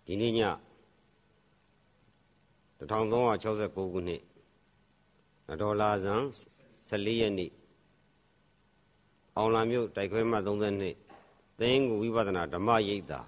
ဒီနေ့ည1369ခုနှစ်ဒေါ်လာဇန်14ရက်နေ့အောင်လာမြို့တိုက်ခွဲမှတ်32သင်းကိုဝိပဿနာဓမ္မရိပ်သာ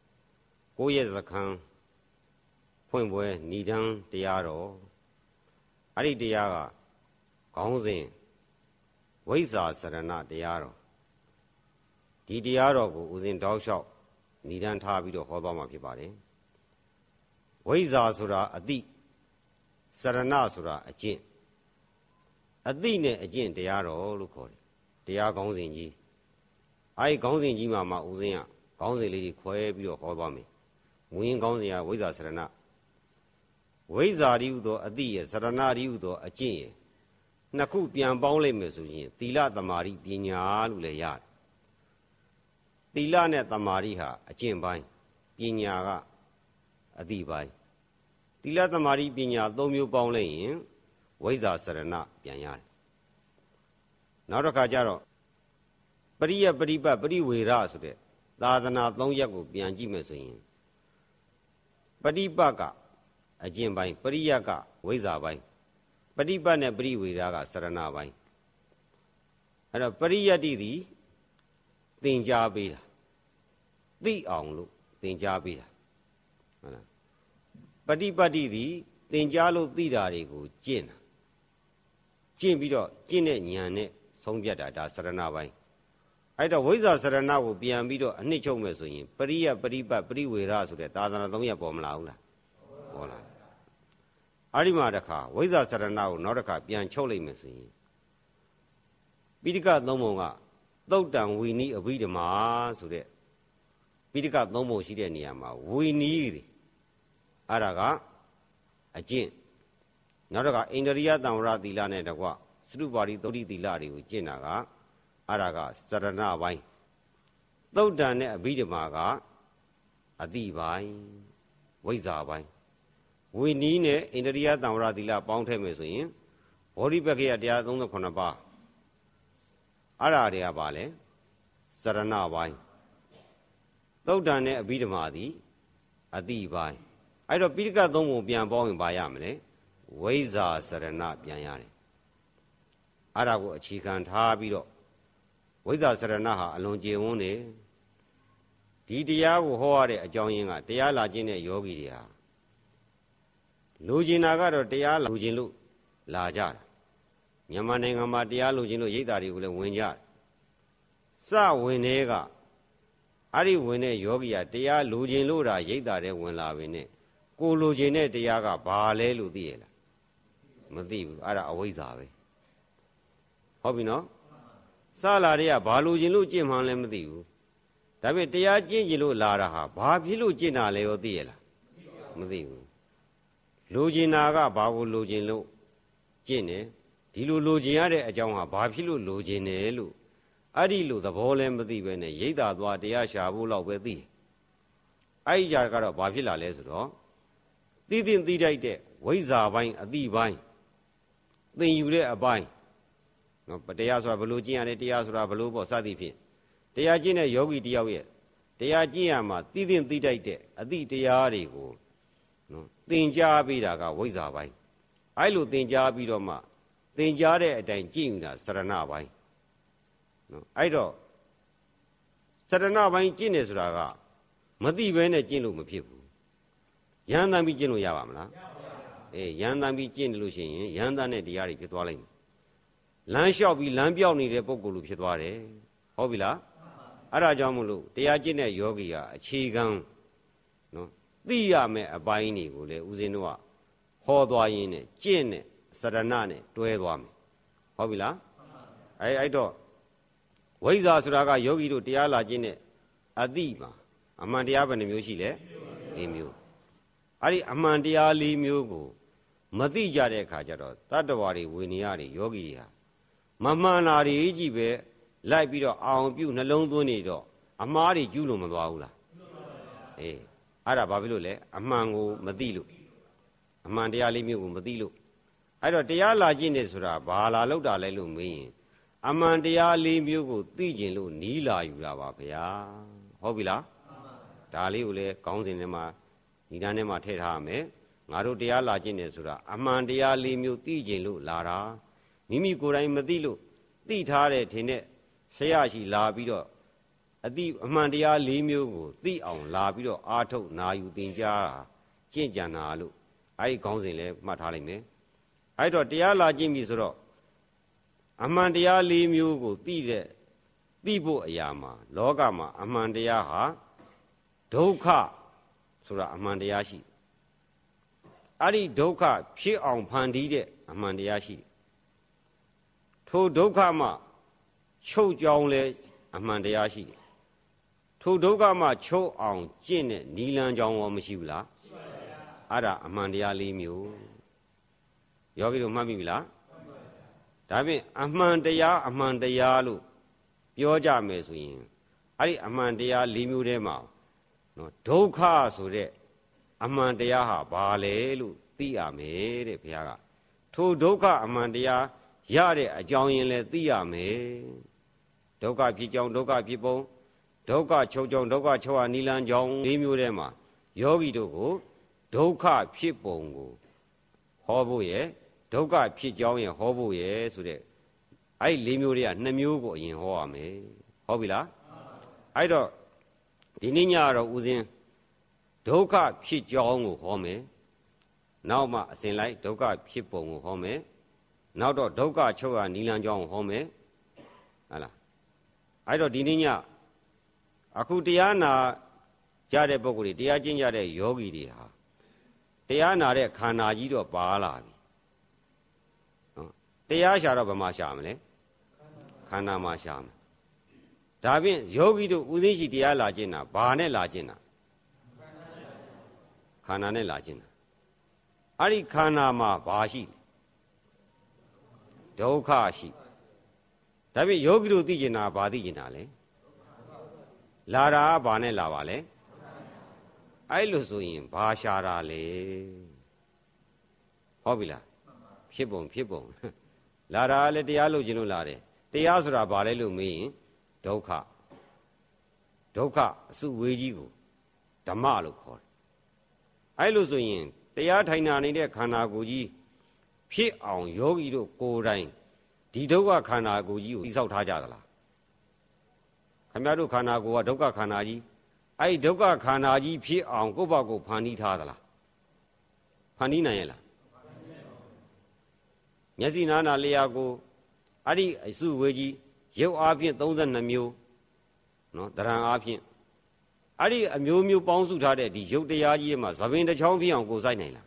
9ရက်စခန်းဖွင့်ပွဲဏိဒန်းတရားတော်အဲ့ဒီတရားကခေါင်းစဉ်ဝိဇ္ဇာစရဏတရားတော်ဒီတရားတော်ကိုဦးဇင်းတောက်လျှောက်ဏိဒန်းထားပြီးတော့ဟောသွားမှာဖြစ်ပါတယ်ဝိဇ္ဇာဆိုတာအသိစရဏဆိုတာအကျင့်အသိနဲ့အကျင့်တရားတော်လို့ခေါ်တယ်တရားခေါင်းစဉ်ကြီးအဲဒီခေါင်းစဉ်ကြီးမှာဦးဇင်းကခေါင်းစဉ်လေးတွေခွဲပြီးတော့ဟောသွားမယ်မူရင်းခေါင်းစဉ်ကဝိဇ္ဇာစရဏဝိဇ္ဇာတိဟုသောအသိရဲ့စရဏတိဟုသောအကျင့်ရဲ့နှစ်ခုပြန်ပေါင်းလိုက်မယ်ဆိုရင်သီလသမာဓိပညာလို့လည်းရတယ်သီလနဲ့သမာဓိဟာအကျင့်ပိုင်းပညာကအသိပိုင်းသီလသမာဓိပညာ၃မျိုးပေါင်းလိုက်ရင်ဝိဇ္ဇာစရဏပြန်ရတယ်နောက်တစ်ခါကျတော့ပရိယပရိပတ်ပရိဝေရဆိုတဲ့သာသနာ၃ရပ်ကိုပြန်ကြည့်မယ်ဆိုရင်ပฏิပတ်ကအကျင့်ပိုင်းပရိယကဝိဇ္ဇာပိုင်းပฏิပတ်နဲ့ပရိဝေရကစရဏပိုင်းအဲ့တော့ပရိယတ္တိသည်သင်ကြားပေးတာသိအောင်လို့သင်ကြားပေးတာဟုတ်လားပฏิပတ်တိသည်သင်ကြားလို့သိတာတွေကိုကျင့်တာကျင့်ပြီးတော့ကျင့်တဲ့ဉာဏ်နဲ့ဆုံးဖြတ်တာဒါစရဏပိုင်းအဲ့တော့ဝိဇ္ဇာစရဏကိုပြန်ပြီးတော့အနှစ်ချုပ်မယ်ဆိုရင်ပရိယပရိပတ်ပရိဝေရဆိုတဲ့သာသနာ၃ရပ်ပေါ်မလာဘူးလားပေါ်လာအဲ့ဒီမှာတခါဝိဇ္ဇာစရဏကိုနောက်တစ်ခါပြန်ချုပ်လိုက်မယ်ဆိုရင်ပိဋကသုံးပုံကသုတ်တံဝီနီးအဘိဓမ္မာဆိုတဲ့ပိဋကသုံးပုံရှိတဲ့နေရာမှာဝီနီးတွေအဲ့ဒါကအကျင့်နောက်တစ်ခါအိန္ဒြိယတံဝရသီလနဲ့တကွစတုပါရိသုဒ္ဓိသီလတွေကိုကျင့်တာကအဲ့ဒါကစရဏပိုင်းသုတ်တံနဲ့အဘိဓမ္မာကအတိပိုင်းဝိဇ္ဇာပိုင်းဝီနီးနဲ့အိန္ဒြိယတံဝရသီလပေါင်းထည့်မယ်ဆိုရင်ဘောဓိပက္ခယတရား38ပါးအဲ့ဒါတွေကပါလေစရဏပိုင်းသုတ်တံနဲ့အဘိဓမ္မာသည်အတိပိုင်းအဲ့တော့ပိဋကသုံးပုံပြန်ပေါင်းရင်ပါရမလဲဝိဇ္ဇာစရဏပြန်ရတယ်အဲ့ဒါကိုအခြေခံထားပြီးတော့ဝိဇ္ဇာစရဏဟာအလွန်ကျေဝန်းတယ်ဒီတရားကိုဟောရတဲ့အကြောင်းရင်းကတရားလာခြင်းတဲ့ယောဂီတွေဟာလူကျင်တာကတော့တရားလူကျင်လို့လာကြတာမြန်မာနိုင်ငံမှာတရားလူကျင်လို့ရိပ်သာတွေကိုလည်းဝင်ကြတယ်စဝင်တဲ့ကအဲ့ဒီဝင်တဲ့ယောဂီကတရားလူကျင်လို့တာရိပ်သာတွေဝင်လာပြီနဲ့ကိုလူကျင်တဲ့တရားကဘာလဲလို့သိရလားမသိဘူးအဲ့ဒါအဝိဇ္ဇာပဲဟုတ်ပြီနော်စလာတွေကဘာလူကျင်လို့ကျင့်မှန်းလည်းမသိဘူးဒါပေမဲ့တရားကျင့်ကျင်လို့လာတာဟာဘာဖြစ်လို့ကျင့်တာလဲရောသိရလားမသိဘူးလူကျင်တာကဘာကိုလူကျင်လို့ကျင့်တယ်ဒီလိုလူကျင်ရတဲ့အကြောင်းဟာဘာဖြစ်လို့လူကျင်တယ်လို့အဲ့ဒီလိုသဘောလည်းမသိပဲနဲ့ရိပ်သာသွားတရားရှာဖို့လောက်ပဲသိတယ်အဲ့ဒီကြကတော့ဘာဖြစ်လာလဲဆိုတော့သိသိသိတိုက်တဲ့ဝိဇ္ဇာပိုင်းအတိပိုင်းသင်ယူတဲ့အပိုင်းနော်တရားဆိုတာဘလို့ကျင့်ရတယ်တရားဆိုတာဘလို့ပေါ့စသည်ဖြင့်တရားကျင့်တဲ့ယောဂီတယောက်ရဲ့တရားကျင့်ရမှာသိသိသိတိုက်တဲ့အတိတရားတွေကိုနော်သင်ကြားပေးတာကဝိဇ္ဇာပိုင်းအဲ့လိုသင်ကြားပြီးတော့မှသင်ကြားတဲ့အတိုင်းကျင့်ယူတာစရဏပိုင်းနော်အဲ့တော့စရဏပိုင်းကျင့်တယ်ဆိုတာကမသိဘဲနဲ့ကျင့်လို့မဖြစ်ဘူးယန္တန်ပြီးကျင့်လို့ရပါမလားယန္တန်ပြီးကျင့်တယ်လို့ရှိရင်ယန္တန်နဲ့တရားတွေဖြစ်သွားလိမ့်မယ်လမ်းလျှောက်ပြီးလမ်းပြောက်နေတဲ့ပုဂ္ဂိုလ်လိုဖြစ်သွားတယ်ဟုတ်ပြီလားအဲ့ဒါကြောင့်မလို့တရားကျင့်တဲ့ယောဂီကအခြေခံနော်သိရမယ့်အပိုင်းတွေကိုလည်းဦးဇင်းတို့ကဟောသွားရင်းနဲ့ကျင့်နဲ့စရဏနဲ့တွဲသွားမယ်ဟုတ်ပြီလားအဲ့တော့ဝိဇ္ဇာဆိုတာကယောဂီတို့တရားလာကျင့်တဲ့အတိမှာအမှန်တရားဘယ်နှမျိုးရှိလဲ၄မျိုးအဲ့ဒီအမှန်တရား၄မျိုးကိုမသိကြတဲ့အခါကျတော့တတ္တဝါတွေဝေနေရတွေယောဂီတွေဟာမမှန်တာတွေကြီးပဲလိုက်ပြီးတော့အောင်ပြုနှလုံးသွင်းနေတော့အမှားတွေကျူးလို့မသွားဘူးလားအဲ့ဒါဘာဖြစ်လို့လဲအမှန်ကိုမသိလို့အမှန်တရား၄မျိုးကိုမသိလို့အဲ့တော့တရားလာကျင့်တယ်ဆိုတာဘာလာလောက်တာလဲလို့မေးရင်အမှန်တရား၄မျိုးကိုသိကျင်လို့နီးလာယူတာပါဗျာဟုတ်ပြီလားဒါလေးကိုလည်းခေါင်းစဉ်ထဲမှာဒီတန်းထဲမှာထည့်ထားရမယ်ငါတို့တရားလာခြင်းနဲ့ဆိုတာအမှန်တရား၄မျိုးသိခြင်းလို့လာတာမိမိကိုယ်တိုင်မသိလို့သိထားတဲ့ထင်တဲ့ဆရာရှိလာပြီးတော့အမှန်တရား၄မျိုးကိုသိအောင်လာပြီးတော့အာထုတ်နာယူသင်ကြားတာကျင့်ကြံတာလို့အဲ့ဒီခေါင်းစဉ်လဲမှတ်ထားလိုက်မယ်အဲ့တော့တရားလာခြင်းပြီဆိုတော့အမှန်တရား၄မျိုးကိုသိဖို့အရာမှာလောကမှာအမှန်တရားဟာဒုက္ခဆိုတာအမှန်တရားရှိအဲ့ဒီဒုက္ခဖြစ်အောင်ဖန်တီးတဲ့အမှန်တရားရှိထိုဒုက္ခမှချုပ်ကြောင်းလဲအမှန်တရားရှိထိုဒုက္ခမှချုပ်အောင်ကျင့်တဲ့နိလန်းကြောင်းရောမရှိဘူးလားရှိပါဗျာအဲ့ဒါအမှန်တရား၄မျိုးယောဂီတို့မှတ်မိပြီလားဒါဖြင့်အမှန်တရားလို့ပြောကြမယ်ဆိုရင်အဲ့ဒီအမှန်တရား၄မျိုးထဲမှာနော်ဒုက္ခဆိုတဲ့အမှန်တရားဟာဘာလဲလို့သိရမယ်တဲ့ဘုရားကထိုဒုက္ခအမှန်တရားရတဲ့အကြောင်းရင်းလဲသိရမယ်ဒုက္ခဖြစ်ကြောင်းဒုက္ခဖြစ်ပုံဒုက္ခချုပ်ကြောင်းဒုက္ခချုပ်ဟာနိလန်းကြောင်း၄မျိုးထဲမှာယောဂီတို့ကိုဒုက္ခဖြစ်ပုံကိုဟောဖို့ရဲ့ဒုက္ခဖြစ်ကြောင်းရဲ့ဟောဖို့ရဲ့ဆိုတဲ့အဲ့ဒီ၄မျိုးတွေက2မျိုးကိုအရင်ဟောရမယ်ဟုတ်ပြီလားအဲ့တော့ဒီနေ့ညတော့ဦးဇင်းဒုက္ခဖြစ်ကြောင်းကိုဟောမယ်နောက်မှအစဉ်လိုက်ဒုက္ခဖြစ်ပုံကိုဟောမယ်နောက်တော့ဒုက္ခချုပ်ရနိလန်းကြောင်းကိုဟောမယ်ဟုတ်လားအဲ့တော့ဒီနေ့ညအခုတရားနာကြတဲ့ပုဂ္ဂိုလ်တွေတရားကျင့်ကြတဲ့ယောဂီတွေဟာတရားနာတဲ့ခန္ဓာကြီးတော့ပါလာပြီနော်တရားရှာတော့ဘယ်မှာရှာမလဲခန္ဓာမှာရှာမယ်ဒါဖြင့်ယောဂီတို့ဥသိရှိတရားလာခြင်းတာဘာနဲ့လာခြင်းတာခန္ဓာနဲ့လာခြင်းတာအဲ့ဒီခန္ဓာမှာဘာရှိဒုက္ခရှိဒါဖြင့်ယောဂီတို့သိခြင်းတာဘာသိခြင်းတာလဲလာတာကဘာနဲ့လာပါလဲအဲ့လိုဆိုရင်ဘာရှာတာလဲဟုတ်ပြီလားဖြစ်ပုံလာတာလည်းတရားလို့ခြင်းလို့လာတယ်တရားဆိုတာဘာလဲလို့မေးရင်ဒုက္ခအစုဝေးကြီးကိုဓမ္မလို့ခေါ်တယ်အဲ့လိုဆိုရင်တရားထိုင်နာနေတဲ့ခန္ဓာကိုယ်ကြီးဖြစ်အောင်ယောဂီတို့ကိုယ်တိုင်ဒီဒုက္ခခန္ဓာကိုယ်ကြီးကိုသိဆောက်ထားကြသလားခင်ဗျားတို့ခန္ဓာကိုယ်ကဒုက္ခခန္ဓာကြီးအဲ့ဒီဒုက္ခခန္ဓာကြီးဖြစ်အောင်ကိုယ့်ဘာကိုဖန်တီးထားသလားဖန်တီးနိုင်ရဲ့လားမျက်စိနာနာလျာကိုအဲ့ဒီအစုဝေးကြီးရုပ်အားဖြင့်32မျိုးနော်တရံအားဖြင့်အဲ့ဒီအမျိုးမျိုးပေါင်းစုထားတဲ့ဒီရုပ်တရားကြီးမှာသဘင်တစ်ချောင်းဖြစ်အောင်ကိုယ်စိုက်နိုင်လား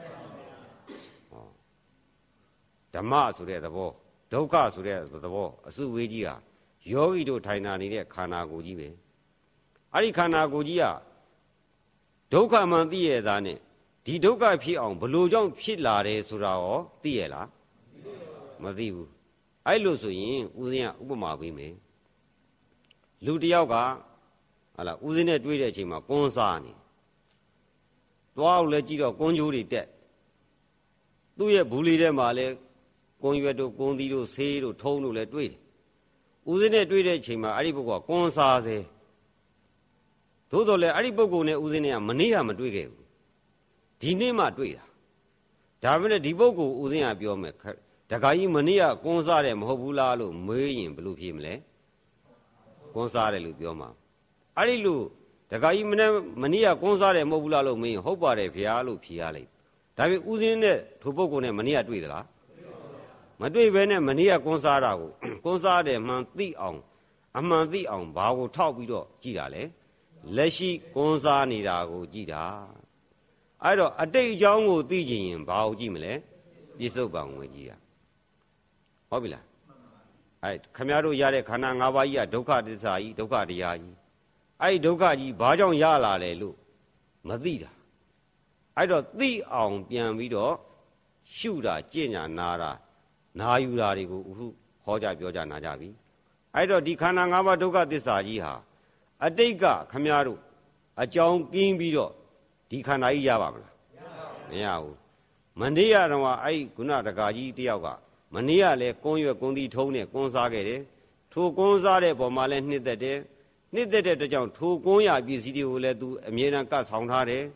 ဓမ္မဆိုတဲ့သဘောဒုက္ခဆိုတဲ့သဘောအစုဝေးကြီးဟာယောဂီတို့ထိုင်နာနေတဲ့ခန္ဓာကိုယ်ကြီးပဲအဲ့ဒီခန္ဓာကိုယ်ကြီးကဒုက္ခမှန်သိရတာနဲ့ဒီဒုက္ခဖြစ်အောင်ဘလို့ကြောင့်ဖြစ်လာတယ်ဆိုတာရောသိရလားမသိဘူးအဲ့လိုဆိုရင်ဦးဇင်းကဥပမာပေးမယ်လူတယောက်ကဟာလားဦးဇင်းနဲ့တွေ့တဲ့အချိန်မှာကွန်းစားနေသွားလို့လည်းကြည့်တော့ကွန်းကြိုးတွေတက်သူ့ရဲ့ဘူးလေးထဲမှာလည်းကွန်းရွက်တို့ကွန်းသီးတို့ဆေးတို့ထုံးတို့လည်းတွေ့တယ်ဦးဇင်းနဲ့တွေ့တဲ့အချိန်မှာအဲ့ဒီပုဂ္ဂိုလ်ကကွန်းစားစေသို့တော်လည်းအဲ့ဒီပုဂ္ဂိုလ်နဲ့ဦးဇင်းနဲ့ကမနေ့ကမတွေ့ခဲ့ဘူးဒီနေ့မှတွေ့တာဒါပေမဲ့ဒီပုဂ္ဂိုလ်ဦးဇင်းကပြောမယ်တခါကြီးမနေ့ကကွန်းစားတယ်မဟုတ်ဘူးလားလို့မေးရင်ဘယ်လိုဖြေမလဲကွန်းစားတယ်လို့ပြောမှာအဲ့ဒီလိုတခါကြီးမနေ့ကကွန်းစားတယ်မဟုတ်ဘူးလားလို့မေးရင်ဟုတ်ပါတယ်ဗျာလို့ဖြေရလိုက်ဒါပေမဲ့ဦးဇင်းနဲ့ထိုပုဂ္ဂိုလ်နဲ့မနေ့ကတွေ့သလားမတွေ့ဘဲနဲ့မနေ့ကကွန်းစားတာကိုကွန်းစားတယ်မှန်သိအောင်အမှန်သိအောင်ဘာကိုထောက်ပြီးတော့ကြည်တာလဲလက်ရှိကွန်းစားနေတာကိုကြည်တာအဲ့တော့အတိတ်အကြောင်းကိုသိချင်ရင်ဘာကိုကြည့်မလဲပြစ္ဆုတ်ပံဝင်ကြည့်တာဟုတ်ပြီလားအဲ့ခမရတို့ရတဲ့ခန္ဓာ၅ပါးကြီးကဒုက္ခသစ္စာကြီးဒုက္ခတရားကြီးအဲ့ဒုက္ခကြီးဘာကြောင့်ရလာလဲလို့မသိတာအဲ့တော့သိအောင်ပြန်ပြီးတော့ရှုတာကြင်ညာနာယူတာတွေကိုအခုဟောကြပြောကြနာကြပြီအဲ့တော့ဒီခန္ဓာ၅ပါးဒုက္ခသစ္စာကြီးဟာအတိတ်ကခမရတို့အကြောင်းကင်းပြီးတော့ဒီခန္ဓာကြီးရပါမလားမရဘူးမနေ့ကတော့အဲ့ခုနတကာကြီးတယောက်ကမနေ့ကလည်းကွန်းရွက်ကွန်းသီးထုံးနဲ့ကွန်းစားခဲ့တယ်ထိုကွန်းစားတဲ့ပုံမှာလည်းနှစ်သက်တဲ့အတွက်ကြောင့်ထိုကွန်းရပစ္စည်းတွေကိုလည်းသူအမြဲတမ်းကတ်ဆောင်ထားတယ်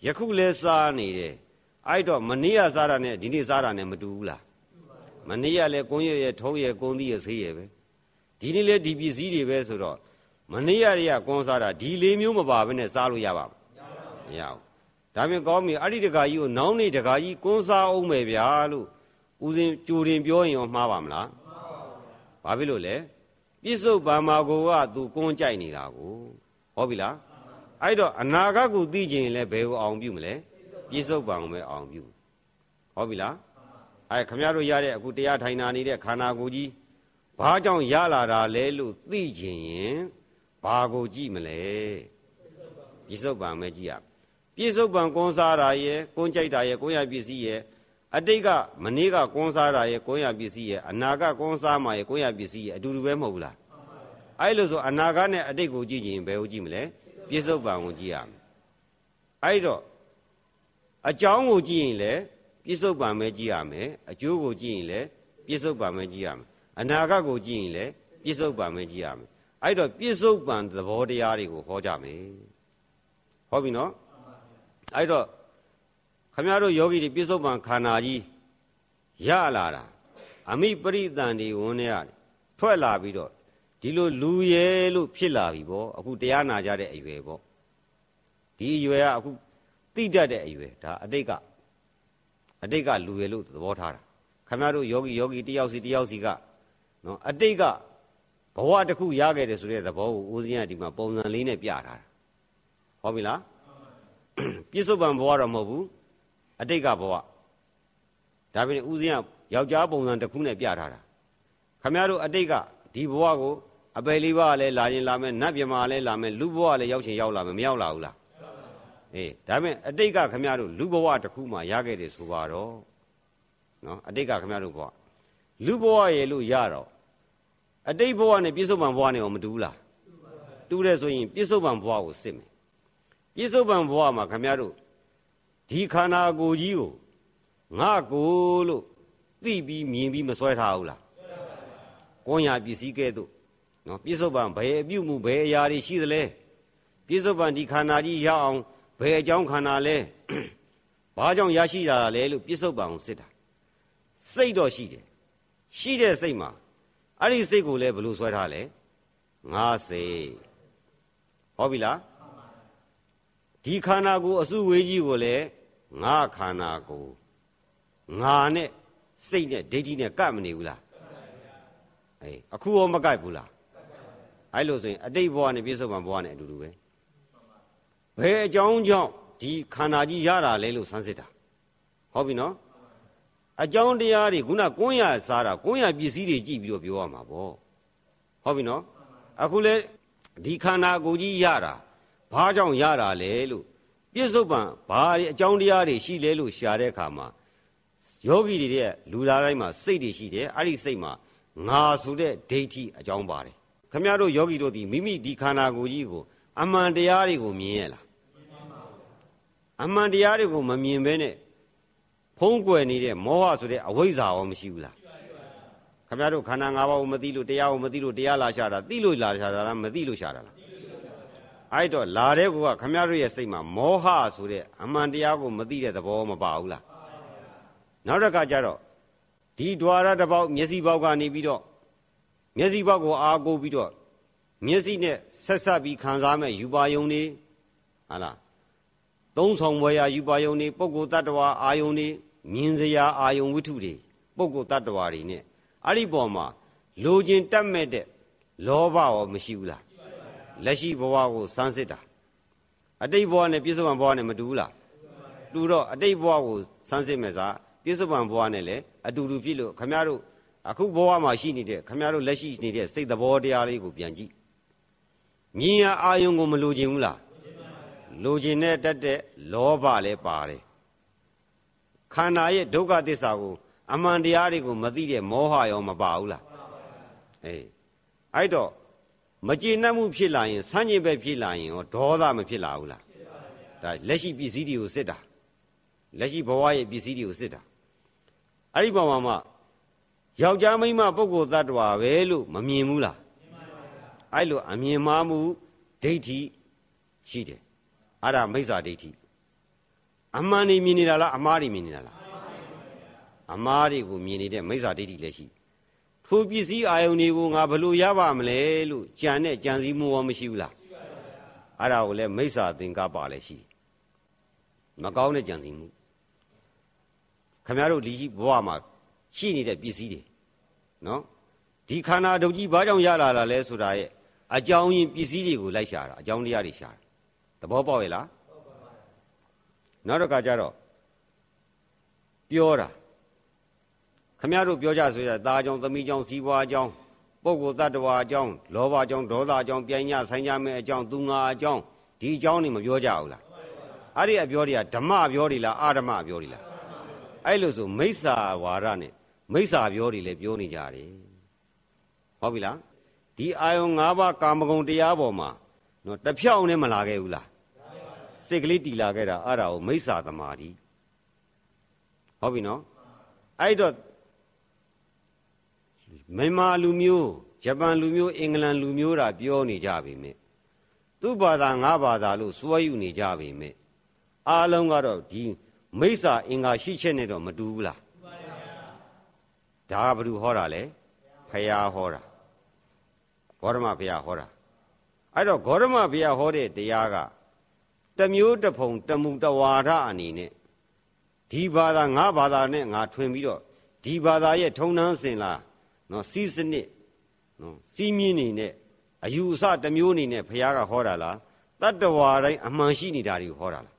ယခုလဲစားနေတယ်အဲ့တော့မနေ့ကစားတာနဲ့ဒီနေ့စားတာနဲ့မတူဘူးလားမနေ့ကလည်းကွန်းရဲ့ထုံးရဲ့ကုန်းသီးရဲ့ဆေးရဲ့ပဲဒီနေ့လည်းဒီပစ္စည်းတွေပဲဆိုတော့မနေ့ကတည်းကကွန်းစားတာဒီလေးမျိုးမပါဘဲနဲ့စားလို့ရပါမရဘူးဒါပြင်ကောင်းပြီအဲ့ဒီတကာကြီးကိုနောင်နေတကာကြီးကွန်းစားအောင်မယ်ဗျာလို့ဦးစင်ကြိုတင်ပြောရင်ရောမှားပါမလားဘာဖြစ်လို့လဲပြစ္ဆုတ်ပံမာကိုကသူကွန်းကြိုက်နေတာကိုဟုတ်ပြီလားအဲ့တော့အနာဂတ်ကိုသိချင်ရင်လည်းဘယ်ကိုအောင်ပြုမလဲပြစ္ဆုတ်ပံကိုပဲအောင်ပြုဟုတ်ပြီလားအဲ့ခမရတို့ရတဲ့အခုတရားထိုင်နာနေတဲ့ခန္ဓာကိုယ်ကြီးဘာကြောင့်ရလာတာလဲလို့သိချင်ရင်ဘာကိုကြည့်မလဲပြစ္ဆုတ်ပံပဲကြည့်ရပြစ္ဆုတ်ပံကွန်းစားတာရဲ့ကွန်းကြိုက်တာရဲ့ကွန်းရပစ္စည်းရဲ့အတိတ်ကမနေ့ကကွန်းစားတာရဲ့ကွန်းရပစ္စည်းရဲ့အနာဂတ်ကွန်းစားမှာရဲ့ကွန်းရပစ္စည်းရဲ့အတူတူပဲမဟုတ်ဘူးလားအဲ့လိုဆိုအနာဂတ်နဲ့အတိတ်ကိုကြည့်ရင်ဘယ်ကိုကြည့်မလဲပြစ္ဆုတ်ပံကိုကြည့်ရမယ်အဲ့တော့အကြောင်းကိုကြည့်ရင်လည်းပြစ္ဆုတ်ပံပဲကြည့်ရမယ်အကျိုးကိုကြည့်ရင်လည်းပြစ္ဆုတ်ပံပဲကြည့်ရမယ်အနာဂတ်ကိုကြည့်ရင်လည်းပြစ္ဆုတ်ပံပဲကြည့်ရမယ်အဲ့တော့ပြစ္ဆုတ်ပံသဘောတရားတွေကိုဟောကြမယ်ဟုတ်ပြီနော်အဲ့တော့ခမရတို့ယောဂီတွေပြစ္ဆုတ်ပံခန္ဓာကြီးရလာတာအမိပရိသန်တွေဝင်နေရတယ်ထွက်လာပြီးတော့ဒီလိုလူရဲလို့ဖြစ်လာပြီပေါ့အခုတရားနာကြတဲ့အရွယ်ပေါ့ဒီအရွယ်ကအခုသိတတ်တဲ့အရွယ်ဒါအတိတ်ကလူရဲလို့သဘောထားတာခမရတို့ယောဂီတယောက်စီကနော်အတိတ်ကဘဝတစ်ခုရခဲ့တယ်ဆိုတဲ့သဘောကိုဦးဇင်းကဒီမှာပုံစံလေးနဲ့ပြထားတာဟုတ်ပြီလားပြစ္ဆုတ်ပံဘဝတော့မဟုတ်ဘူးအတိတ်ကဘဝဒါပြင်ဦးဇင်းကယောက်ျားပုံစံတစ်ခုနဲ့ပြထားတာခမရတို့အတိတ်ကဒီဘဝကိုအပယ်လေးပါးလည်းလာရင်လာမယ်နတ်ပြမာလည်းလာမယ်လူဘဝလည်းရောက်ချင်ရောက်လာမယ်မရောက်လာဘူးလားအေးဒါပြင်အတိတ်ကခမရတို့လူဘဝတစ်ခုမှရခဲ့တယ်ဆိုပါတော့နော်အတိတ်ကခမရတို့ဘဝလူဘဝရဲ့လို့ရတော့အတိတ်ဘဝနဲ့ပြစ္ဆုတ်ပံဘဝနဲ့ရောမတူဘူးလားတူတယ်ဆိုရင်ပြစ္ဆုတ်ပံဘဝကိုစစ်မယ်ပြစ္ဆုတ်ပံဘဝမှာခမရတို့ဒီခန္ဓာကိုယ်ကြီးကိုငါကိုလို့သိပြီးမြင်ပြီးမစွဲထားဘူးလားကွန်ရပစ္စည်းကဲ့သို့နော်ပြစ္ဆုတ်ပံဘယ်အပြုမှုဘယ်အရာတွေရှိသလဲပြစ္ဆုတ်ပံဒီခန္ဓာကြီးရအောင်ဘယ်အကြောင်းခန္ဓာလဲဘာကြောင့်ရရှိတာလဲလို့ပြစ္ဆုတ်ပံကိုစစ်တာစိတ်တော့ရှိတယ်ရှိတဲ့စိတ်မှာအဲ့ဒီစိတ်ကိုလည်းဘယ်လိုစွဲထားလဲငါစိတ်ဟုတ်ပြီလားဒီခန္ဓာကိုယ်အစုဝေးကြီးကိုလည်းငါခန္ဓာကိုယ်ငါနဲ့စိတ်နဲ့ဒိဋ္ဌိနဲ့ကပ်မနေဘူးလားအေးအခုရောမကပ်ဘူးလားအဲ့လိုဆိုရင်အတိတ်ဘဝနဲ့ပြစ္ဆုတ်ပံဘဝနဲ့အတူတူပဲဘယ်အကြောင်းကြောင့်ဒီခန္ဓာကြီးရတာလဲလို့စမ်းစစ်တာဟုတ်ပြီနော်အကြောင်းတရားတွေခုနကွန်းရစားတာကွန်းရပစ္စည်းတွေကြည့်ပြီးတော့ပြောရမှာပေါ့ဟုတ်ပြီနော်အခုလဲဒီခန္ဓာကိုယ်ကြီးရတာဘာကြောင့်ရတာလဲလို့ပြစ္ဆုတ်ပံဘာအကြောင်းတရားတွေရှိလဲလို့ရှာတဲ့အခါမှာယောဂီတွေရဲ့လူသားတိုင်းမှာစိတ်တွေရှိတယ်အဲ့ဒီစိတ်မှာငါဆိုတဲ့ဒိဋ္ဌိအကြောင်းပါတယ်ခင်ဗျားတို့ယောဂီတို့ဒီမိမိဒီခန္ဓာကိုယ်ကြီးကိုအမှန်တရားတွေကိုမြင်ရလားအမှန်တရားတွေကိုမမြင်ဘဲနဲ့ဖုံးကွယ်နေတဲ့မောဟဆိုတဲ့အဝိဇ္ဇာရောမရှိဘူးလားခင်ဗျားတို့ခန္ဓာ၅ပါးကိုမသိလို့တရားကိုမသိလို့တရားလာရှာတာသိလို့လာရှာတာလားမသိလို့ရှာတာလားအဲ့တော့လာတဲ့ကောခမရတို့ရဲ့စိတ်မှာမောဟဆိုတဲ့အမှန်တရားကိုမသိတဲ့သဘောမပါဘူးလားနောက်တစ်ခါကျတော့ဒီ द्वार တစ်ပေါက်မျက်စိပေါက်ကနေပြီးတော့မျက်စိပေါက်ကိုအားကိုးပြီးတော့မျက်စိနဲ့ဆက်ဆက်ပြီးခံစားမဲ့ယူပါယုံနေဟာလားသုံးဆောင်ဘွယ်ရာယူပါယုံနေပုဂ္ဂိုလ်တ attva အာယုံနေမြင်စရာအာယုံဝိတ္ထုတွေပုဂ္ဂိုလ်တ attva တွေနဲ့အဲ့ဒီပေါ်မှာလိုချင်တတ်မဲ့တဲ့လောဘရောမရှိဘူးလားလက်ရှိဘဝကိုစမ်းစစ်တာအတိတ်ဘဝနဲ့ပြစ္ဆုတ်ပံဘဝနဲ့မတူဘူးလားတူတော့အတိတ်ဘဝကိုစမ်းစစ်မယ်စားပြစ္ဆုတ်ပံဘဝနဲ့လည်းအတူတူဖြစ်လို့ခမရတို့အခုဘဝမှာရှိနေတဲ့ခမရတို့လက်ရှိနေတဲ့စိတ်သဘောတရားလေးကိုပြန်ကြည့်မြင်ရအာယုံကိုမလိုချင်ဘူးလားလိုချင်တဲ့တတ်တဲ့လောဘလည်းပါတယ်ခန္ဓာရဲ့ဒုက္ခသစ္စာကိုအမှန်တရားတွေကိုမသိတဲ့မောဟရောမပါဘူးလားအေးအဲ့တော့မကျေနပ်မှုဖြစ်လာရင်ဆန့်ကျင်ဘက်ဖြစ်လာရင်ရောဒေါသမဖြစ်လာဘူးလားဒါလက်ရှိပစ္စည်းတွေကိုစစ်တာလက်ရှိဘဝရဲ့ပစ္စည်းတွေကိုစစ်တာအဲ့ဒီပုံမှာယောက်ျားမိန်းမပုဂ္ဂိုလ်သတ္တဝါပဲလို့မမြင်ဘူးလားအဲ့လိုအမြင်မှားမှုဒိဋ္ဌိရှိတယ်အဲ့ဒါမိစ္ဆာဒိဋ္ဌိအမှန်နေမြင်နေတာလားအမှားတွေမြင်နေတာလားအမှားတွေကိုမြင်နေတဲ့မိစ္ဆာဒိဋ္ဌိလည်းရှိထိုပစ္စည်းအာယုန်တွေကိုငါဘယ်လိုရပါမလဲလို့ကြံတဲ့ကြံစည်မှုရောမရှိဘူးလားအဲ့ဒါကိုလည်းမိစ္ဆာသင်္ကပ္ပလည်းရှိမကောင်းတဲ့ကြံစည်မှုခင်ဗျားတို့ဒီဘဝမှာရှိနေတဲ့ပစ္စည်းတွေနော်ဒီခန္ဓာဒုတ်ကြီးဘာကြောင့်ရလာလဲဆိုတာရဲ့အကြောင်းရင်းပစ္စည်းတွေကိုလိုက်ရှာတာအကြောင်းတရားတွေရှာတာသဘောပေါက်ရဲ့လားနောက်တစ်ခါကျတော့ပြောတာခမရတို့ပြောကြဆိုရသားကြောင့်သမီးကြောင့်စီးပွားကြောင့်ပုဂ္ဂိုလ်တ attva အကြောင်းလောဘကြောင့်ဒေါသကြောင့်ပြိုင်ညဆိုင်ကြမဲ့အကြောင်းသူငါအကြောင်းဒီအကြောင်းတွေမပြောကြဘူးလားအဲ့ဒီအပြောတွေကဓမ္မပြောတွေလားအာဓမ္မပြောတွေလားအဲ့လိုဆိုမိစ္ဆာဝါဒနဲ့မိစ္ဆာပြောတွေလည်းပြောနေကြတယ်ဟုတ်ပြီလားဒီအာယုံ၅ပါးကာမဂုဏ်တရားပေါ်မှာနော်တဖြောင်းနဲ့မလာခဲ့ဘူးလားစိတ်ကလေးတီလာခဲ့တာအဲ့ဒါကိုမိစ္ဆာသမာဓိဟုတ်ပြီနော်အဲ့တော့မြန်မာလူမျိုးဂျပန်လူမျိုးအင်္ဂလန်လူမျိုးတာပြောနေကြပြီမြဲသူ့ဘာသာငါဘာသာလို့စွဲယူနေကြပြီမြဲအားလုံးကတော့ဒီမိစ္ဆာအင်္ဂါရှိချက်နဲ့တော့မတူဘူးလားဒါကဘယ်သူဟောတာလဲဖယားဟောတာဂေါတမဘုရားဟောတာအဲ့တော့ဂေါတမဘုရားဟောတဲ့တရားကတမျိုးတဖုံတမှုတဝါဒအနေနဲ့ဒီဘာသာငါဘာသာနဲ့ငါထွင်ပြီးတော့ဒီဘာသာရဲ့ထုံနှန်းစင်လားနော်စီးစနစ်နော်စီးမြင်းနေနဲ့အယူအဆတစ်မျိုးအနေနဲ့ဘုရားကဟောတာလားတတ္တဝါတိုင်းအမှန်ရှိနေတာတွေကိုဟောတာလား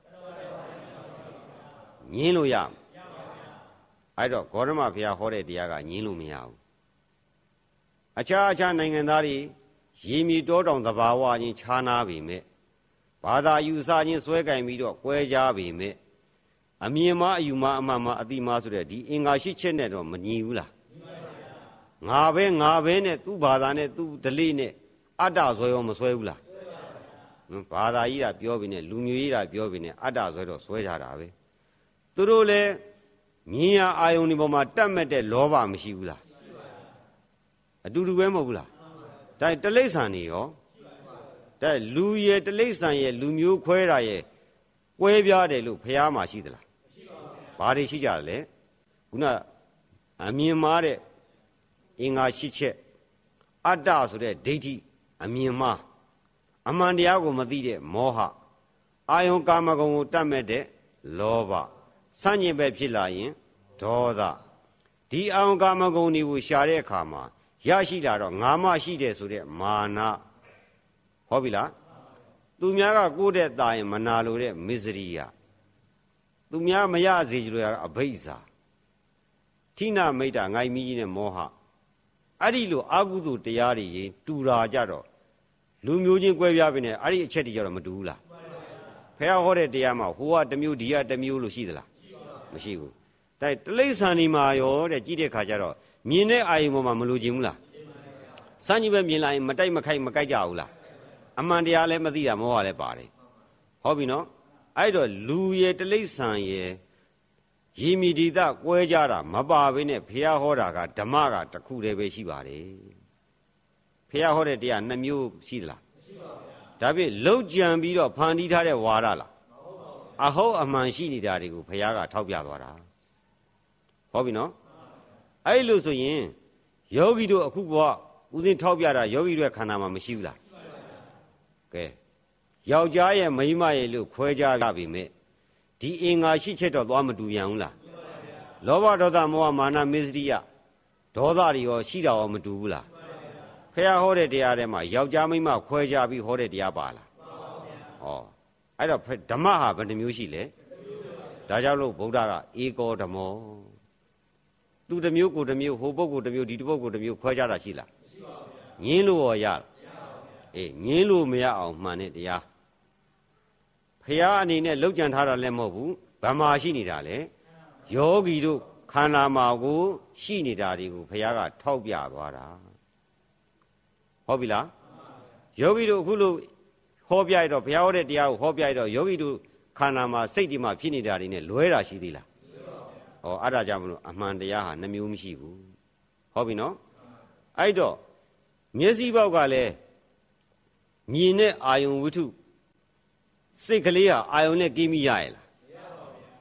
ငင်းလို့ရအဲ့တော့ဂေါတမဘုရားဟောတဲ့တရားကငင်းလို့မရဘူးအခြားအခြားနိုင်ငံသားတွေရေမြေတောတောင်သဘာဝချင်းခြားနာပေမဲ့ဘာသာအယူအဆချင်းစွဲကင်ပြီးတော့ကွဲကြပေမဲ့အမြင်မအယူမအမှန်မအတိမဆိုတဲ့ဒီအင်္ဂါရှိချက်နဲ့တော့မညီဘူးလားငါပဲနဲ့သူ့ဘာသာနဲ့သူ့ဓလေ့နဲ့အတ္တဆွဲရောမဆွဲဘူးလားဘာသာကြီးတာပြောပြီးနဲ့လူမျိုးကြီးတာပြောပြီးနဲ့အတ္တဆွဲတော့ဆွဲကြတာပဲသူတို့လည်းမြင်ရအာယုန်ဒီပေါ်မှာတတ်မဲ့တဲ့လောဘမရှိဘူးလားအတူတူပဲမဟုတ်ဘူးလားဒါတလိ္ဆန်နေရောဒါလူရဲ့တလိ္ဆန်ရဲ့လူမျိုးခွဲတာရဲ့ကွဲပြားတယ်လို့ဖျားမှာရှိသလားဘာတွေရှိကြလဲခုနအမြင်မှားတဲ့အင်္ဂါရှိချက်အတ္တဆိုတဲ့ဒိဋ္ဌိအမြင်မှားအမှန်တရားကိုမသိတဲ့မောဟအာယုံကာမဂုဏ်ကိုတတ်မဲ့တဲ့လောဘစัญญင်ပဲဖြစ်လာရင်ဒေါသဒီအာယုံကာမဂုဏ်တွေကိုရှာတဲ့အခါမှာရရှိလာတော့ငါမရှိတယ်ဆိုတဲ့မာနဟုတ်ပြီလားသူများကကိုယ့်တဲ့ตาရင်မနာလို့တဲ့မစ္စရိယသူများမရစေကြလို့အဘိဇာဌိနမိတ်တာငိုင်မီးကြီးနဲ့မောဟအဲ့ဒီလိုအာဟုတုတရားတွေရင်တူတာကြတော့လူမျိုးချင်းကွဲပြားပြီနဲ့အဲ့ဒီအချက်တွေကြတော့မတူဘူးလားဖះဟောတဲ့တရားမှာဟိုကတစ်မျိုးဒီကတစ်မျိုးလို့ရှိသလားမရှိဘူးဒါတလိ္ဆန်ဒီမှာရောတဲ့ကြည့်တဲ့ခါကျတော့မြင်တဲ့အာယုံပေါ်မှာမလိုချင်ဘူးလားစမ်းကြည့်ပဲမြင်လာရင်မတိုက်မခိုက်မကြိုက်ကြဘူးလားအမှန်တရားလည်းမသိတာမောဟလည်းပါတယ်ဟုတ်ပြီနော်အဲ့တော့လူရဲ့တလိ္ဆန်ရဲ့ရေမီဒီသကွဲကြတာမပါဘဲနဲ့ဖះဟောတာကဓမ္မကတစ်ခုတည်းပဲရှိပါတယ်ဖះဟောတဲ့တရားနှစ်မျိုးရှိသလားမရှိပါဘူးဒါဖြင့်လှုပ်ကြံပြီးတော့ဖန်တီးထားတဲ့ဝါဒလားအဟုတ်အမှန်ရှိနေတာတွေကိုဖះကထောက်ပြသွားတာဟုတ်ပြီနော်အဲ့လိုဆိုရင်ယောဂီတို့အခုကဦးစင်းထောက်ပြတာယောဂီတို့ခန္ဓာမှာမရှိဘူးလားကဲယောက်ျားရဲ့မိန်းမရဲ့လို့ခွဲခြားကြပြီမဲ့ဒီအင်္ဂါရှိချက်တော့သွားမတူပြန်ဘူးလားလောဘဒေါသမောဟမာနမစ္စရိယဒေါသတွေရောရှိတာရောမတူဘူးလားဖះဟောတဲ့တရားထဲမှာယောက်ျားမိန်းမခွဲခြားပြီးဟောတဲ့တရားပါလားဟောအဲ့တော့ဓမ္မဟာဘယ်နှမျိုးရှိလဲဒါကြောင့်လို့ဗုဒ္ဓကဧကောဓမ္မောသူတစ်မျိုးကိုတစ်မျိုးဟိုပုဂ္ဂိုလ်တစ်မျိုးဒီပုဂ္ဂိုလ်တစ်မျိုးခွဲခြားတာရှိလားငင်းလို့ရောရလားအေးငင်းလို့မရအောင်မှန်တဲ့တရားဖះအနေနဲ့လောက်ကြံထားတာလည်းမဟုတ်ဘူးဗမာရှိနေတာလေယောဂီတို့ခန္ဓာမှာကိုရှိနေတာတွေကိုဖះကထောက်ပြသွားတာဟုတ်ပြီလားယောဂီတို့အခုလို့ဟောပြရတော့ဘုရားဟောတဲ့တရားကိုဟောပြရတော့ယောဂီတို့ခန္ဓာမှာစိတ်ဒီမှာဖြစ်နေတာတွေနဲ့လွဲတာရှိသေးလားဟောအဲ့ဒါကြောင့်မလို့အမှန်တရားဟာနှမျိုးမရှိဘူးဟုတ်ပြီနော်အဲ့တော့မျက်စိပေါက်ကလည်းမြင်တဲ့အာယုံဝိထုစိတ်ကလေးဟာအာယုံနဲ့ကိမိရရဲ့လား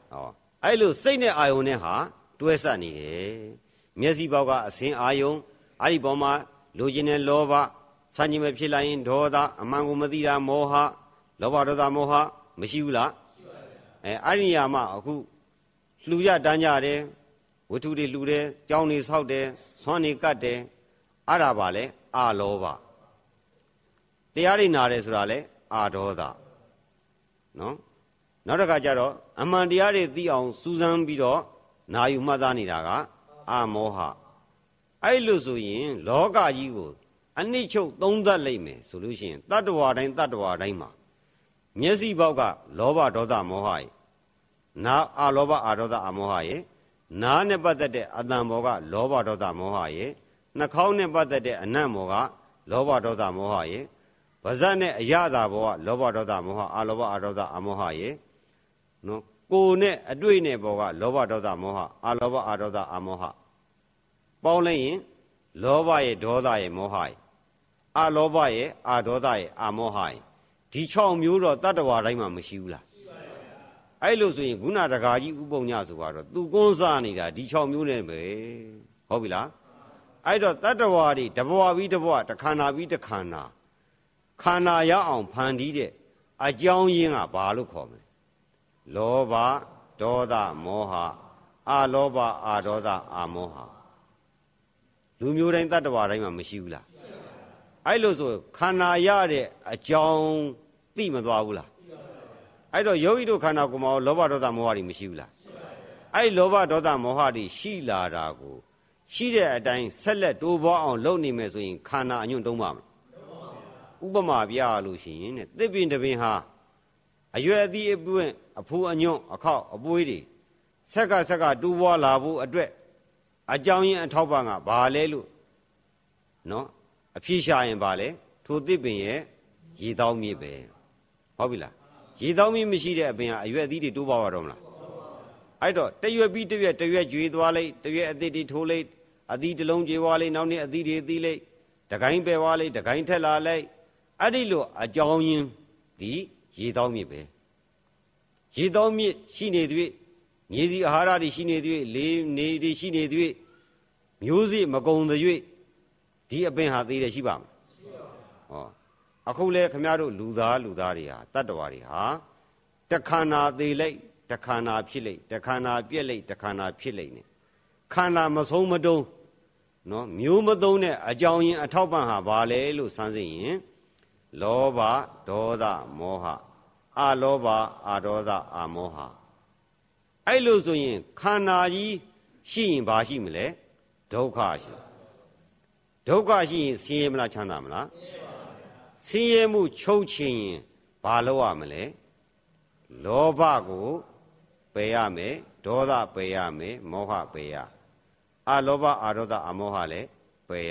အဲ့လိုစိတ်နဲ့အာယုံနဲ့ဟာတွဲဆက်နေတယ်မျက်စိပေါက်ကအစင်းအာယုံအဲ့ဒီပေါ်မှာလိုချင်တဲ့လောဘစัญญမဖြစ်လိုက်ရင်ဒေါသအမှန်ကိုမသိတာမောဟလောဘဒေါသမောဟမရှိဘူးလားအဲ့ဒီနေရာမှာအခုလှူရတန်းကြတယ်ဝတ္ထုတွေလှူတယ်ကြောင်းတွေဆောက်တယ်ဆွမ်းတွေကတ်တယ်အဲ့ဒါပါလေအာလောဘတရားတွေနာတယ်ဆိုတာလေအာဒေါသနော်နောက်တစ်ခါကျတော့အမှန်တရားတွေသိအောင်စူးစမ်းပြီးတော့နာယူမှတ်သားနေတာကအာမောဟအဲ့လိုဆိုရင်လောကကြီးကိုအနစ်ချုပ်သုံးသပ်လိုက်မယ်ဆိုလို့ရှိရင်တတ္တဝါတိုင်းမှာမျက်စိပေါက်ကလောဘဒေါသမောဟရဲ့နာအာလောဘအာဒေါသအာမောဟရဲ့နားနဲ့ပတ်သက်တဲ့အတန်ဘောကလောဘဒေါသမောဟရဲ့နှာခေါင်းနဲ့ပတ်သက်တဲ့အနံ့ဘောကလောဘဒေါသမောဟရဲ့ပါးစပ်နဲ့အရသာဘောကလောဘဒေါသမောဟအာလောဘအာဒေါသအာမောဟရဲ့နော်ကိုယ်နဲ့အတွေ့နဲ့ဘောကလောဘဒေါသမောဟအာလောဘအာဒေါသအာမောဟပေါင်းလိုက်ရင်လောဘရဲ့ဒေါသရဲ့မောဟရဲ့အာလောဘရဲ့အာဒေါသရဲ့အာမောဟရဲ့ဒီ6မျိုးတော့တတ္တဝါတိုင်းမှာမရှိဘူးလားအဲ့လိုဆိုရင်ခုနတကာကြီးဥပုံညဆိုတော့သူကွန်းစားနေတာဒီ6မျိုးနဲ့ပဲဟုတ်ပြီလားအဲ့တော့တတ္တဝါတွေတဘဝပြီးတဘဝတခန္ဓာပြီးတခန္ဓာခန္ဓာရအောင်ဖန်တီးတဲ့အကြောင်းရင်းကဘာလို့ခေါ်မလဲလောဘဒေါသမောဟအာလောဘအာဒေါသအာမောဟလူမျိုးတိုင်းတတ္တဝါတိုင်းမှာမရှိဘူးလားအဲ့လိုဆိုခန္ဓာရတဲ့အကြောင်းသိမသွားဘူးလားအဲ့တော့ယောဂီတို့ခန္ဓာကိုယ်မှာလောဘဒေါသမောဟတွေမရှိဘူးလားအဲ့လောဘဒေါသမောဟတွေရှိလာတာကိုရှိတဲ့အတိုင်းဆက်လက်တိုးပွားအောင်လုပ်နေမယ်ဆိုရင်ခန္ဓာအညွန့်တုံးပါမလားဥပမာပြရလို့ရှိရင်တဲ့သစ်ပင်တစ်ပင်ဟာအရွယ်အသီးအပွင့်အဖူအညွန့်အခောက်အပွေးတွေဆက်ကတိုးပွားလာဖို့အတွက်အကြောင်းရင်းအထောက်ပံ့ကဘာလဲလို့နော်အဖြေရှာရင်ဘာလဲထိုသစ်ပင်ရဲ့ရေတောင်းမြစ်ပဲဟုတ်ပြီလားရေတောင်းမြစ်မရှိတဲ့အပင်ကအရွယ်အသီးတွေတိုးပွားတော့မလားအဲ့တော့တရွက်ပြီးတရွက်ကျွေးသွားလိုက်တရွက်အသစ်တွေထိုးလိုက်အသီးတစ်လုံးကျွေးသွားလိုက်နောက်နေ့အသီးတွေသီးလိုက်တကိုင်းပဲသွားလိုက်တကိုင်းထက်လာလိုက်အဲ့ဒီလိုအကြောင်းရင်းဒီရေတောင်းမြစ်ပဲရေတောင်းမြစ်ရှိနေသည်မြေစီအာဟာရတွေရှိနေသည်လေနေတွေရှိနေသည်မျိုးစေ့မကုံသည်ဒီအပင်ဟာသေးတယ်ရှိပါမလားဟောအခုလေခမရတို့လူသားတွေဟာတတ္တဝါတွေဟာတခန္ဓာသေးလိုက်တခန္ဓာဖြစ်လိုက်တခန္ဓာပြက်လိုက်တခန္ဓာဖြစ်လိုက်နေခန္ဓာမဆုံးမတုံးနော်မျိုးမသုံးတဲ့အကြောင်းရင်းအထောက်ပံ့ဟာဘာလဲလို့စမ်းစစ်ရင်လောဘဒေါသမောဟအာလောဘအာဒေါသအာမောဟအဲ့လိုဆိုရင်ခန္ဓာကြီးရှိရင်ဘာရှိမလဲဒုက္ခရှိဒုက္ခရှိရင်ဆင်းရဲမလားချမ်းသာမလားဆင်းရဲမှုချုပ်ချင်ရင်ဘာလုပ်ရမလဲလောဘကိုပယ်ရမယ်ဒေါသပယ်ရမယ်မောဟပယ်ရအာလောဘအာဒေါသအာမောဟလည်းပယ်ရ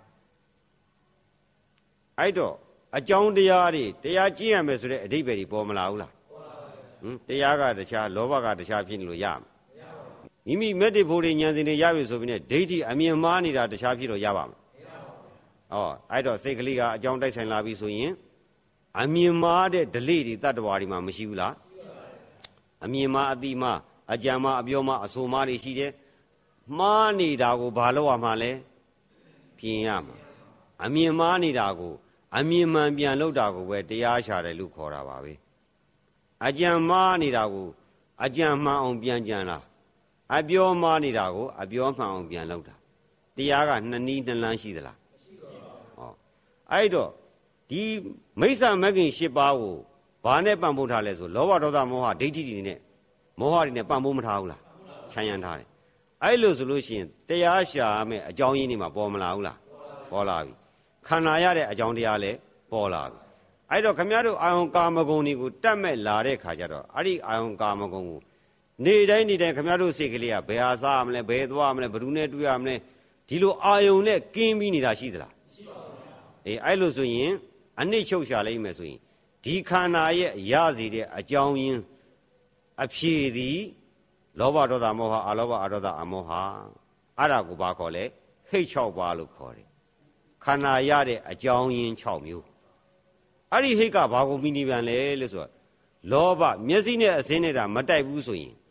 အဲ့တော့အကြောင်းတရားတွေတရားကျင့်ရမယ်ဆိုတဲ့အဓိပ္ပာယ်တွေပေါ်မလာဘူးလားတရားကတခြားလောဘကတခြားဖြစ်နေလို့ရမိမိမက်တိဖို့တွေဉာဏ်စဉ်တွေရပြီဆိုပြီးနဲ့ဒိဋ္ဌိအမြင်မှားနေတာတခြားဖြစ်လို့ရပါမလားအဲ့တော့စိတ်ကလေးကအကြောင်းတိုက်ဆိုင်လာပြီဆိုရင်အမြင်မှားတဲ့ဓလေ့တွေတတ္တဝါတွေမှာမရှိဘူးလားအမြင်မှားအတိမှားအကြံမှားအပြောမှားအဆိုမှားတွေရှိတယ်မှားနေတာကိုဘာလို့ရမှာလဲပြင်ရမှာအမြင်မှားနေတာကိုအမြင်မှန်ပြန်လုပ်တာကိုပဲတရားရှာတယ်လို့ခေါ်တာပါပဲအကြံမှားနေတာကိုအကြံမှန်အောင်ပြန်ကြံလားအပြောမှားနေတာကိုအပြောမှန်အောင်ပြန်လုပ်တာတရားကနှစ်နည်းနှစ်လမ်းရှိသလားအဲ့တော့ဒီမိစ္ဆာမဂ္ဂင်၈ပါးကိုဘာနဲ့ပံ့ပိုးထားလဲဆိုလောဘဒေါသမောဟဒိဋ္ဌိတွေနဲ့မောဟတွေနဲ့ပံ့ပိုးမထားဘူးလားခြံရံထားတယ်အဲ့လိုဆိုလို့ရှိရင်တရားရှာမယ်အကြောင်းရင်းတွေမှာပေါ်မလာဘူးလားပေါ်လာပြီခန္ဓာရတဲ့အကြောင်းတရားလည်းပေါ်လာပြီအဲ့တော့ခမရတို့အာယုံကာမဂုဏ်တွေကိုတတ်မဲ့လာတဲ့ခါကျတော့အဲ့ဒီအာယုံကာမဂုဏ်ကိုနေတိုင်းခမရတို့စိတ်ကလေးကဘယ်ဟာစားမလဲဘယ်သွားမလဲဘယ်သူနဲ့တွေ့ရမလဲဒီလိုအာယုံနဲ့ကင်းပြီးနေတာရှိသလားရှိပါဘူးဗျာအဲ့လိုဆိုရင်အနစ်ချုပ်ရှာလိုက်မယ်ဆိုရင်ဒီခန္ဓာရဲ့ရစီတဲ့အကြောင်းရင်းအဖြေသည်လောဘဒေါသမောဟအာလောဘအာဒေါသအမောဟအဲ့ဒါကိုဘာခေါ်လဲဟိတ်6ပါးလို့ခေါ်တယ်ခန္ဓာရတဲ့အကြောင်းရင်း6မျိုးအဲ့ဒီဟိတ်ကဘာကိုမိနေပြန်လဲလို့ဆိုတော့လောဘမျက်စိနဲ့အစင်းနဲ့တာမတိုက်ဘူးဆိုရင်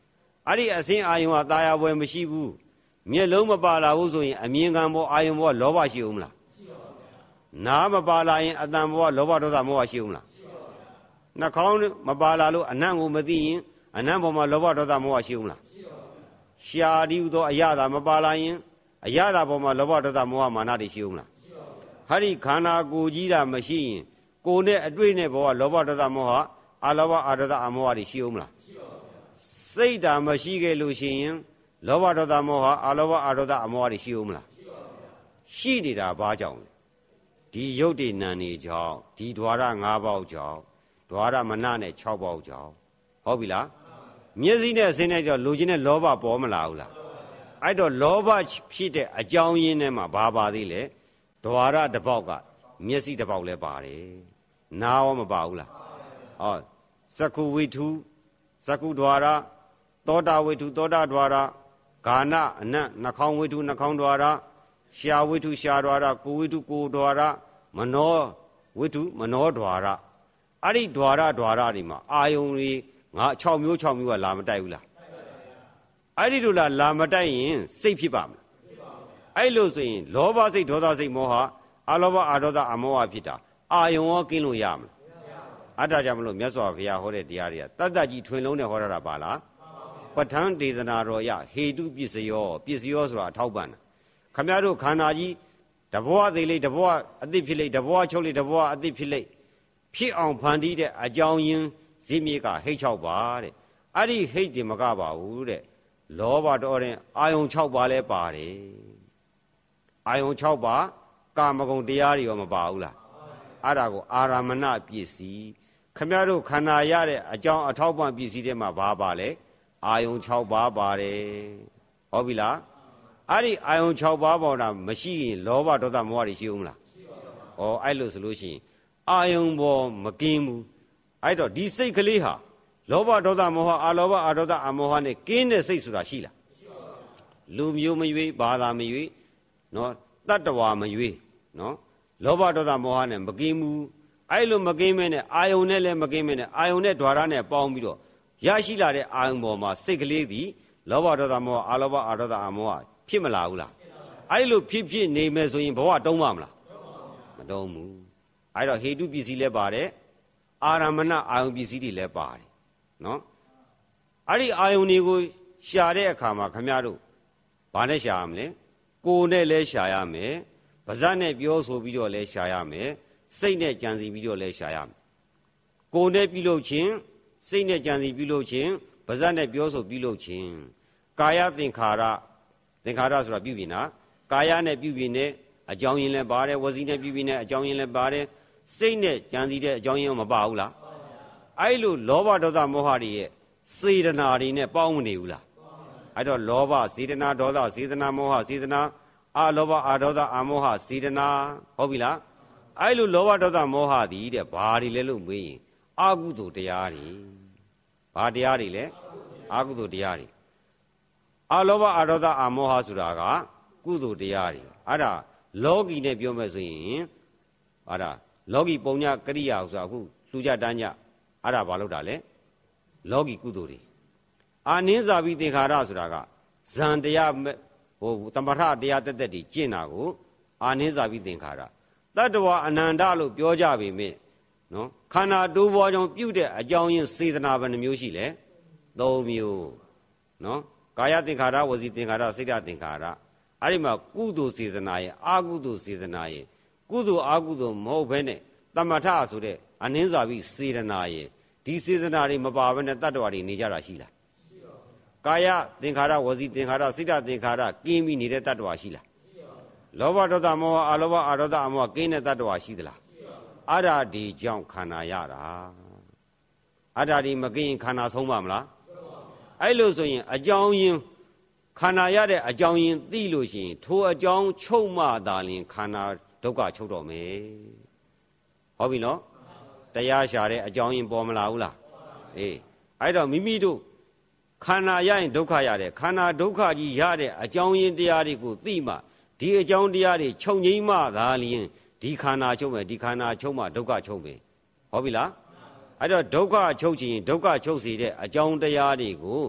အဲ့ဒီအစင်းအာယုံဟာตายပွဲမရှိဘူးမျက်လုံးမပါလာဘူးဆိုရင်အမြင်ကံဘောအာယုံဘောလောဘရှိဦးမလားရှိပါဘူးနားမပါလာရင်အတန်ဘောလောဘဒေါသမောဟရှိဦးမလားရှိပါဘူးနှာခေါင်းမပါလာလို့အနံ့ကိုမသိရင်အနံ့ပေါ်မှာလောဘဒေါသမောဟရှိဦးမလားရှိပါဘူးရှားဒီဟုသောအရသာမပါလာရင်အရသာပေါ်မှာလောဘဒေါသမောဟမာနတွေရှိဦးမလားရှိပါဘူးဟာဒီခန္ဓာကိုယ်ကြီးတာမရှိရင်ကိုယ်နဲ့အတွေ့နဲ့ဘောကလောဘဒေါသမောဟအလောဘအာဒေါသအမောဟတွေရှိဦးမလားရှိပါဘူးစိတ်ဓာတ်မရှိခဲ့လို့ရှိရင်လောဘဒေါသမောဟအလောဘအာဒေါသအမောဟတွေရှိဦးမလားရှိပါဘူးရှိနေတာဘာကြောင့်လဲဒီရုပ်တည်နံနေကြောင့်ဒီဓဝရ၅ပေါက်ကြောင့်ဓဝရမနနဲ့6ပေါက်ကြောင့်ဟုတ်ပြီလားမျက်စိနဲ့အစင်းနဲ့ကြောင့်လူချင်းနဲ့လောဘပေါ်မလာဘူးလားအဲ့တော့လောဘဖြစ်တဲ့အကြောင်းရင်းထဲမှာဘာပါသေးလဲဓဝရတစ်ပေါက်ကမျက်စိတစ်ပေါက်လည်းပါတယ်နားရောမပါဘူးလားဟောသက္ခုဝိထုသက္ခုဓဝရသောတာဝိထုသောတာဓဝရဂာနအနတ်နှာခေါင်းဝိထုနှာခေါင်းဓဝရရှာဝိထုရှာဓဝရကိုဝိထုကိုဓဝရမနောဝိထုမနောဓဝရအဲ့ဒီဓဝရတွေမှာအာယုံတွေငါ6မျိုးကလာမတိုက်ဘူးလားအဲ့ဒီလိုလာမတိုက်ရင်စိတ်ဖြစ်ပါမလားအဲ့လိုဆိုရင်လောဘစိတ်ဒေါသစိတ်မောဟအလောဘအာဒေါသအမောဟဖြစ်တာအာယုံရောကင်းလို့ရမလားအဲ့ဒါကြောင့်မလို့မြတ်စွာဘုရားဟောတဲ့တရားတွေကတတ်တတ်ကြီးထွင်လုံးနဲ့ဟောတာပါလားပဋ္ဌာန်းဒေသနာတော်ရဟေတုပစ္စယောဆိုတာအထောက်ပံ့တာခမရတို့ခန္ဓာကြီးတဘဝသေးလိတဘဝအသိဖြစ်လိတဘဝချုပ်လိတဘဝအသိဖြစ်လိဖြစ်အောင်ဖန်တီးတဲ့အကြောင်းရင်းဇိမြေကဟိတ်6ပါတဲ့အဲ့ဒီဟိတ်တွေမကပါဘူးတဲ့လောဘတော်တဲ့အာယုံ6ပါလဲပါတယ်အာယုံ6ပါကာမဂုဏ်တရားတွေရောမပါဘူးလားအဲ့ဒါကိုအာရမဏပစ္စည်းခမရတို့ခန္ဓာရတဲ့အကြောင်းအထောက်ပံ့ပစ္စည်းတွေမှာဘာပါလဲအာယုံ6ပါးပါတယ်ဟုတ်ပြီလားအဲ့ဒီအာယုံ6ပါးပေါ်တာမရှိရင်လောဘဒေါသမောဟတွေရှိဦးမလားရှိပါဘူးဩအဲ့လိုဆိုလို့ရှိရင်အာယုံပေါ်မကင်းဘူးအဲ့တော့ဒီစိတ်ကလေးဟာလောဘဒေါသမောဟအလောဘအာဒေါသအမောဟနဲ့ကင်းတဲ့စိတ်ဆိုတာရှိလားမရှိပါဘူးလူမျိုးမရွေးဘာသာမရွေးနော်တတ္တဝါမရွေးနော်လောဘဒေါသမောဟနဲ့မကင်းဘူးအဲ့လိုမကင်းမဲနဲ့အာယုံနဲ့လည်းမကင်းမဲနဲ့အာယုံနဲ့ဓဝရနဲ့ပေါင်းပြီးတော့ရရှိလာတဲ့အာယုံပေါ်မှာစိတ်ကလေးသည်လောဘဒေါသမောဟအလောဘအာဒေါသအမောဟဖြစ်မလာဘူးလားအဲ့လိုဖြစ်နေမယ်ဆိုရင်ဘဝတုံးပါမလားမတုံးဘူးအဲ့တော့ဟေတုပစ္စည်းလည်းပါတယ်အာရမဏအာယုံပစ္စည်းတွေလည်းပါတယ်နော်အဲ့ဒီအာယုန်တွေကိုရှာတဲ့အခါမှာခမရတို့ဘာနဲ့ရှာရမလဲကိုယ်နဲ့လည်းရှာရမယ်ပါးစပ်နဲ့ပြောဆိုပြီးတော့လည်းရှာရမယ်စိတ်နဲ့ကြံစည်ပြီးတော့လည်းရှာရမယ်ကိုယ်နဲ့ပြုလုပ်ခြင်းစိတ်နဲ့ကြံစည်ပြုလုပ်ခြင်းပါးစပ်နဲ့ပြောဆိုပြုလုပ်ခြင်းကာယသင်္ခါရဆိုတာပြုပြင်တာကာယနဲ့ပြုပြင်တဲ့အကြောင်းရင်းလည်းပါတယ်ဝစီနဲ့ပြုပြင်တဲ့အကြောင်းရင်းလည်းပါတယ်စိတ်နဲ့ကြံစည်တဲ့အကြောင်းရင်းမပါဘူးလားအဲ့လိုလောဘဒေါသမောဟတွေရဲ့စေတနာတွေနဲ့ပေါင်းမနေဘူးလားအဲ့တော့လောဘစေတနာဒေါသစေတနာမောဟစေတနာအလောဘအာဒေါသအမောဟစေတနာဟုတ်ပြီလားအဲ့လိုလောဘဒေါသမောဟသည်တဲ့ဘာတွေလဲလို့မေးရင်အာကုသိုလ်တရားတွေဘာတရားတွေလဲအာကုသိုလ်တရားတွေအလောဘအာဒေါသအမောဟဆိုတာကကုသိုလ်တရားတွေအဲ့ဒါလောကီနဲ့ပြောမယ်ဆိုရင်အဲ့ဒါလောကီပုံညကရိယာဆိုတာအခုလူကြတန်းကြအဲ့ဒါဘာလို့တာလဲလောကီကုသိုလ်တွေအာနင်းဇာပိသင်္ခါရဆိုတာကဇန်တရားဟိုတမထတရားတက်တက်တွေကျင့်တာကိုအာနင်းဇာပိသင်္ခါရတတ္တဝအနန္တလို့ပြောကြပေမဲ့နော်ခန္ဓာတိုးပွားကြောင့်ပြုတဲ့အကြောင်းရင်းစေတနာဘယ်နှမျိုးရှိလဲ၃မျိုးနော်ကာယသင်္ခါရဝစီသင်္ခါရစိတ်သင်္ခါရအဲ့ဒီမှာကုသိုလ်စေတနာရဲ့အာကုသိုလ်စေတနာရဲ့ကုသိုလ်အာကုသိုလ်မဟုတ်ဘဲနဲ့တမထဆိုတဲ့အနင်းဇာပိစေတနာရဲ့ဒီစေတနာတွေမပါဘဲနဲ့တတ္တဝါတွေနေကြတာရှိလားရှိပါဘူးကာယသင်္ခါရဝစီသင်္ခါရစိတ်သင်္ခါရကင်းပြီးနေတဲ့တတ္တဝါရှိလားရှိပါဘူးလောဘဒေါသမောဟအလောဘအာဒေါသအမောဟကင်းတဲ့တတ္တဝါရှိသလားရှိပါဘူးအဲ့ဒါဒီကြောင့်ခန္ဓာရတာအဲ့ဒါဒီမကင်းရင်ခန္ဓာဆုံးပါမလားဆုံးပါဘူးအဲ့လိုဆိုရင်အကြောင်းရင်းခန္ဓာရတဲ့အကြောင်းရင်းသိလို့ရှိရင်ထိုအကြောင်းချုပ်မှသာလျှင်ခန္ဓာဒုက္ခချုပ်တော့မယ်ဟုတ်ပြီနော်တရားရှာတဲ့အကြောင်းရင်းပေါ်မလာဘူးလားအေးအဲ့တော့မိမိတို့ခန္ဓာရရင်ဒုက္ခရတယ်ခန္ဓာဒုက္ခကြီးရတဲ့အကြောင်းရင်းတရားတွေကိုသိမှဒီအကြောင်းတရားတွေချုပ်ငြိမ်းမှသာလျှင်ဒီခန္ဓာချုပ်မယ်ဒီခန္ဓာချုပ်မှဒုက္ခချုပ်မယ်ဟုတ်ပြီလားအဲ့တော့ဒုက္ခချုပ်ခြင်းဒုက္ခချုပ်စေတဲ့အကြောင်းတရားတွေကို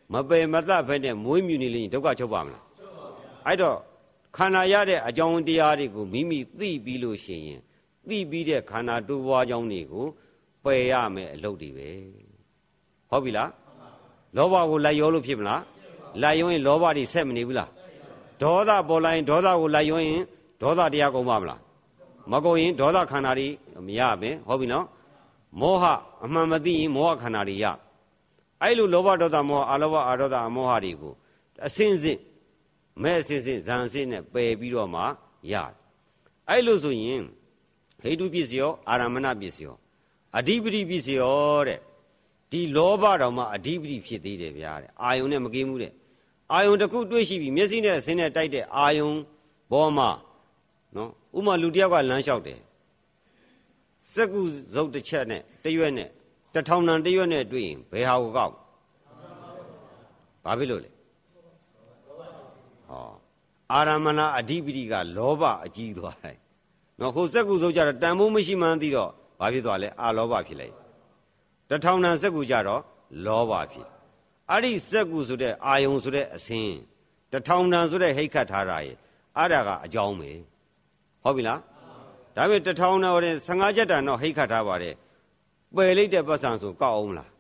မပယ်မတတ်ဖက်နဲ့မွေးမြူနေလိမ့်ဒုက္ခချုပ်ပါမလားအဲ့တော့ခန္ဓာရတဲ့အကြောင်းတရားတွေကိုမိမိသိပြီးလို့ရှိရင်သိပြီးတဲ့ခန္ဓာတိုးပွားကြောင်းတွေကိုပယ်ရမယ်အလုပ်တွေပဲဟုတ်ပြီလားလောဘကိုလိုက်ရောလို့ဖြစ်မလားလိုက်ရောရင်လောဘတွေဆက်မနေဘူးလားဒေါသပေါ်လာရင်ဒေါသကိုလိုက်ရောရင်ဒေါသတရားကုန်ပါမလားမကုန်ရင်ဒေါသခန္ဓာတွေမရပဲဟုတ်ပြီနော်မောဟအမှန်မသိရင်မောဟခန္ဓာတွေရအဲ့လိုလောဘဒေါသမောဟအလောဘအဒေါသအမောဟတွေကိုအစင်းစင်းမဲ့အစင်းစင်းဇန်စင်းနဲ့ပယ်ပြီးတော့မှရတယ်အဲ့လိုဆိုရင်ဟိတုပစ္စယောအာရမဏပစ္စယောအဓိပတိပစ္စယောတဲ့ဒီလောဘတော်မှာအဓိပတိဖြစ်သေးတယ်ဗျာတဲ့အာယုန်နဲ့မကင်းဘူးတဲ့အာယုန်တစ်ခုတွေ့ရှိပြီးမျက်စိနဲ့အစင်းနဲ့တိုက်တဲ့အာယုန်ဘောမှာနော်ဥမာလူတယောက်ကလမ်းလျှောက်တယ်စက္ကုဇုတ်တစ်ချက်နဲ့တရွက်နဲ့တထောင်တန်တရွက်နဲ့တွေ့ရင်ဘယ်ဟာကိုကောက်ဘာဖြစ်လို့လဲဟောအာရမဏအဓိပတိကလောဘအကြီးသွားတယ်နော်ဟိုစက္ကုဇုတ်ကြတော့တန်ဖိုးမရှိမှန်းသိတော့ဘာဖြစ်သွားလဲအာလောဘဖြစ်လိုက်တထောင်တန်စက္ကုကြတော့လောဘဖြစ်အဲ့ဒီစက္ကုဆိုတဲ့အာယုံဆိုတဲ့အစင်းတထောင်တန်ဆိုတဲ့ဟိတ်ခတ်ထားတာရဲ့အဲ့ဒါကအကြောင်းပဲဟုတ်ပြီလားဒါပေမဲ့တထောင်တန်ဟိုတဲ့15ချက်တန်တော့ဟိတ်ခတ်ထားပါတယ်ပယ်လိုက်တဲ့ပတ်စံဆိုကောက်အောင်လား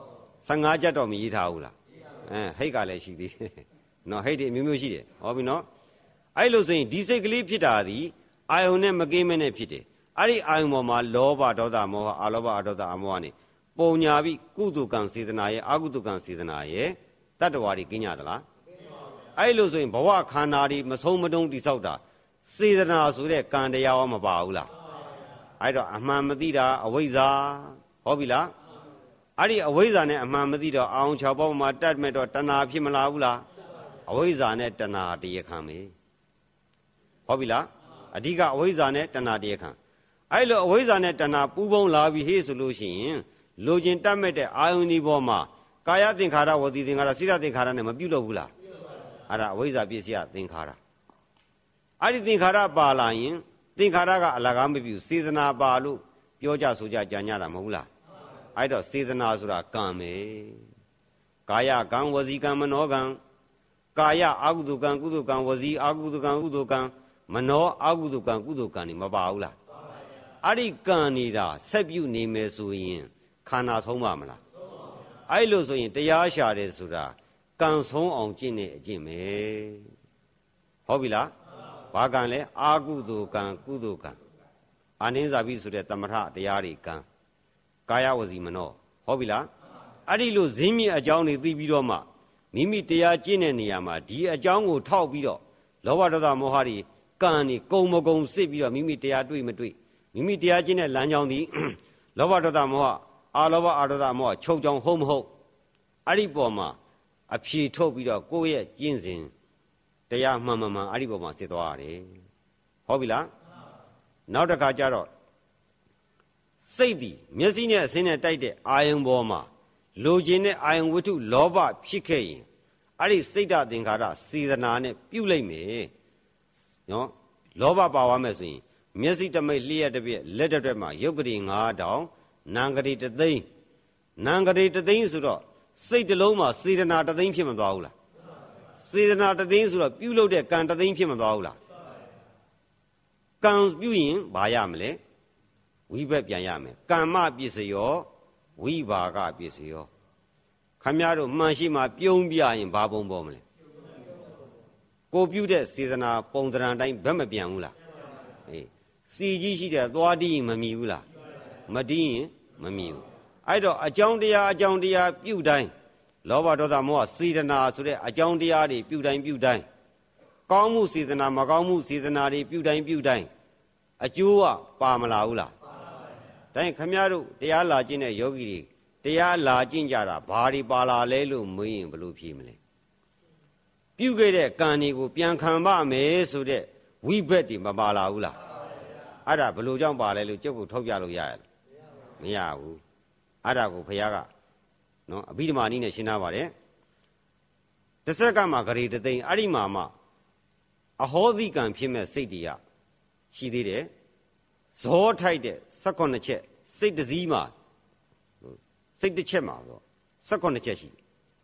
15ချက်တော့မရေးထားဘူးလားဟိတ်ကလည်းရှိသေးတယ်နော်ဟိတ်တွေမျိုးမျိုးရှိတယ်ဟုတ်ပြီနော်အဲ့လိုဆိုရင်ဒီစိတ်ကလေးဖြစ်တာဒီအာယုန်နဲ့မကင်းမနဲ့ဖြစ်တယ်အဲ့ဒီအာယုန်ပေါ်မှာလောဘဒေါသမောဟအလောဘအဒေါသအမောဟနဲ့ပုံညာပြီးကုသိုလ်ကံစေတနာရဲ့အကုသိုလ်ကံစေတနာရဲ့တတ္တဝါတွေကင်းကြသလားအဲ့လိုဆိုရင်ဘဝခန္ဓာတွေမဆုံးမတုံးတိဆောက်တာစေတနာဆိုတဲ့ကံတရားရောမပါဘူးလားအဲ့တော့အမှန်မသိတာအဝိဇ္ဇာဟုတ်ပြီလားအဲ့ဒီအဝိဇ္ဇာနဲ့အမှန်မသိတော့အောင်6ပေါက်မှာတတ်မဲ့တော့တဏှာဖြစ်မလားဘူးလားအဝိဇ္ဇာနဲ့တဏှာတရားခံပဲဟုတ်ပြီလားအဓိကအဝိဇ္ဇာနဲ့တဏှာတရားခံအဲ့လိုအဝိဇ္ဇာနဲ့တဏှာပူးပေါင်းလာပြီးဟေ့ဆိုလို့ရှိရင်လိုချင်တတ်မဲ့တဲ့အာယုန်ဒီပေါ်မှာကာယသင်္ခါရဝစီသင်္ခါရစိရသင်္ခါရနဲ့မပြုတ်လို့ဘူးလားအဲ့ဒါအဝိဇ္ဇာပစ္စယသင်္ခါရအဲ့ဒီသင်္ခါရပါလာရင်သင်္ခါရကအလကားမပြုစေတနာပါလို့ပြောကြဆိုကြကြံကြတာမဟုတ်လားအဲ့တော့စေတနာဆိုတာကံပဲကာယကံဝစီကံမနောကံကာယအာဟုတုကံကုသကံဝစီအာဟုတုကံကုသကံမနောအာဟုတုကံကုသကံနေမပါဘူးလားအဲ့ဒီကံနေတာဆက်ပြုနေမယ်ဆိုရင်ခန္ဓာဆုံးပါမလားအဲ့လိုဆိုရင်တရားရှာတယ်ဆိုတာကံဆုံးအောင်ကျင့်တဲ့အကျင့်ပဲဟုတ်ပြီလားဘာကံလဲအာဟုတုကံကုသကံအာနိသပိဆိုတဲ့သမထတရားတွေကံကာယဝစီမနောဟုတ်ပြီလားအဲ့ဒီလိုဇင်းမြစ်အကြောင်းတွေသိပြီးတော့မှမိမိတရားကျင့်တဲ့နေရာမှာဒီအကြောင်းကိုထောက်ပြီးတော့လောဘဒေါသမောဟတွေကံနေကုံမကုံစစ်ပြီးတော့မိမိတရားတွေ့မတွေ့မိမိတရားကျင့်တဲ့လမ်းကြောင်းဒီလောဘဒေါသမောဟအာလောဘအာဒေါသမောဟချုပ်ကြောင်ဟုတ်မဟုတ်အဲ့ဒီပေါ်မှာအဖြေထုတ်ပြီးတော့ကိုယ့်ရဲ့ကျင့်စဉ်တရားမှန်မှန်အဲ့ဒီပေါ်မှာစစ်သွားရတယ်ဟုတ်ပြီလားနောက်တစ်ခါကျတော့စိတ်ဒီမျက်စိနဲ့အစင်းနဲ့တိုက်တဲ့အာယုံပေါ်မှာလိုချင်တဲ့အာယုံဝတ္ထုလောဘဖြစ်ခဲ့ရင်အဲ့ဒီစိတ်ဓာတ်သင်္ခါရစေတနာနဲ့ပြုတ်လိုက်မယ်နော်လောဘပါသွားမယ်ဆိုရင်မျက်စိတမိတ်လျှက်တစ်ပြက်လက်တစ်တွက်မှာယုတ်ကတိ9000နံကတိ3သိန်းနံကတိ3သိန်းဆိုတော့စိတ်တစ်လုံးမှာစေတနာ3သိန်းဖြစ်မသွားဘူးလားစေတနာ3သိန်းဆိုတော့ပြုတ်လို့တဲ့ကံ3သိန်းဖြစ်မသွားဘူးလားကံပြုတ်ရင်ဘာရမလဲဝိဘက်ပြန်ရမယ်ကမ္မပစ္စယောဝိဘာကပစ္စယောခမရတို့မှန်ရှိမှပြုံးပြရင်ဘာပုံပေါ်မလဲကိုပြုတ်တဲ့စေတနာပုံတရံတိုင်းဘက်မပြန်ဘူးလားအေးစီကြီးရှိတဲ့သွားတီးရင်မမြည်ဘူးလားမတီးရင်မမြည်ဘူးအဲ့တော့အကြောင်းတရားပြုတ်တိုင်းလောဘဒေါသမောဟစေတနာဆိုတဲ့အကြောင်းတရားတွေပြုတ်တိုင်းကောင်းမှုစေတနာမကောင်းမှုစေတနာတွေပြုတ်တိုင်းအကျိုးကပါမလာဘူးလားဒါရင်ခမရတို့တရားလာကျင့်တဲ့ယောဂီတွေတရားလာကျင့်ကြတာဘာတွေပါလာလဲလို့မေးရင်ဘယ်လိုဖြေမလဲပြုတ်ခဲ့တဲ့ကံတွေကိုပြန်ခံပါမယ်ဆိုတဲ့ဝိဘက်တွေမပါလာဘူးလားအဲ့ဒါဘယ်လိုကြောင့်ပါလဲလို့ကျုပ်ကိုထုတ်ပြလို့ရရလားမရဘူးအဲ့ဒါကိုဘုရားကနော်အဘိဓမ္မာနည်းနဲ့ရှင်းထားပါတယ်တစ်ဆက်ကမှဂရေတသိန်းအဲ့ဒီမှာမှအဟောတိကံဖြစ်မဲ့စိတ်တရားရှိသေးတယ်ဇောထိုက်တဲ့18ချက်စိတ်တစည်းမှာစိတ်တစ်ချက်မှာဆို18ချက်ရှိ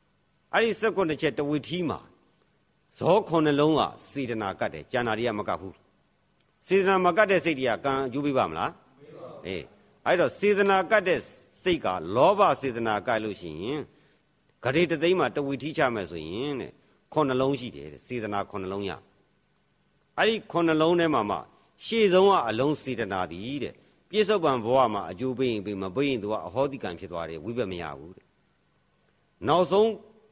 အဲ့ဒီ19ချက်တဝီထီးမှာဇော9လုံးကစေတနာကတ်တယ်ကျန်တာတွေကမကတ်ဘူးစေတနာမကတ်တဲ့စိတ်တွေကကံအကျိုးပေးပါမလားအေးအဲ့တော့စေတနာကတ်တဲ့စိတ်ကလောဘစေတနာကတ်လို့ရှိရင်ဂရေတသိန်းမှာတဝီထီးချမယ်ဆိုရင်တဲ့9လုံးရှိတယ်စေတနာ9လုံးရအဲ့ဒီ9လုံးထဲမှာမှရှေ့ဆုံးကအလုံးစေတနာတည်တဲ့ပြစ္ဆုတ်ပံဘဝမှာအကျိုးပေးရင်ပေးမပေးရင်သူကအဟောတိကံဖြစ်သွားတယ်ဝိဘက်မရဘူးတဲ့နောက်ဆုံး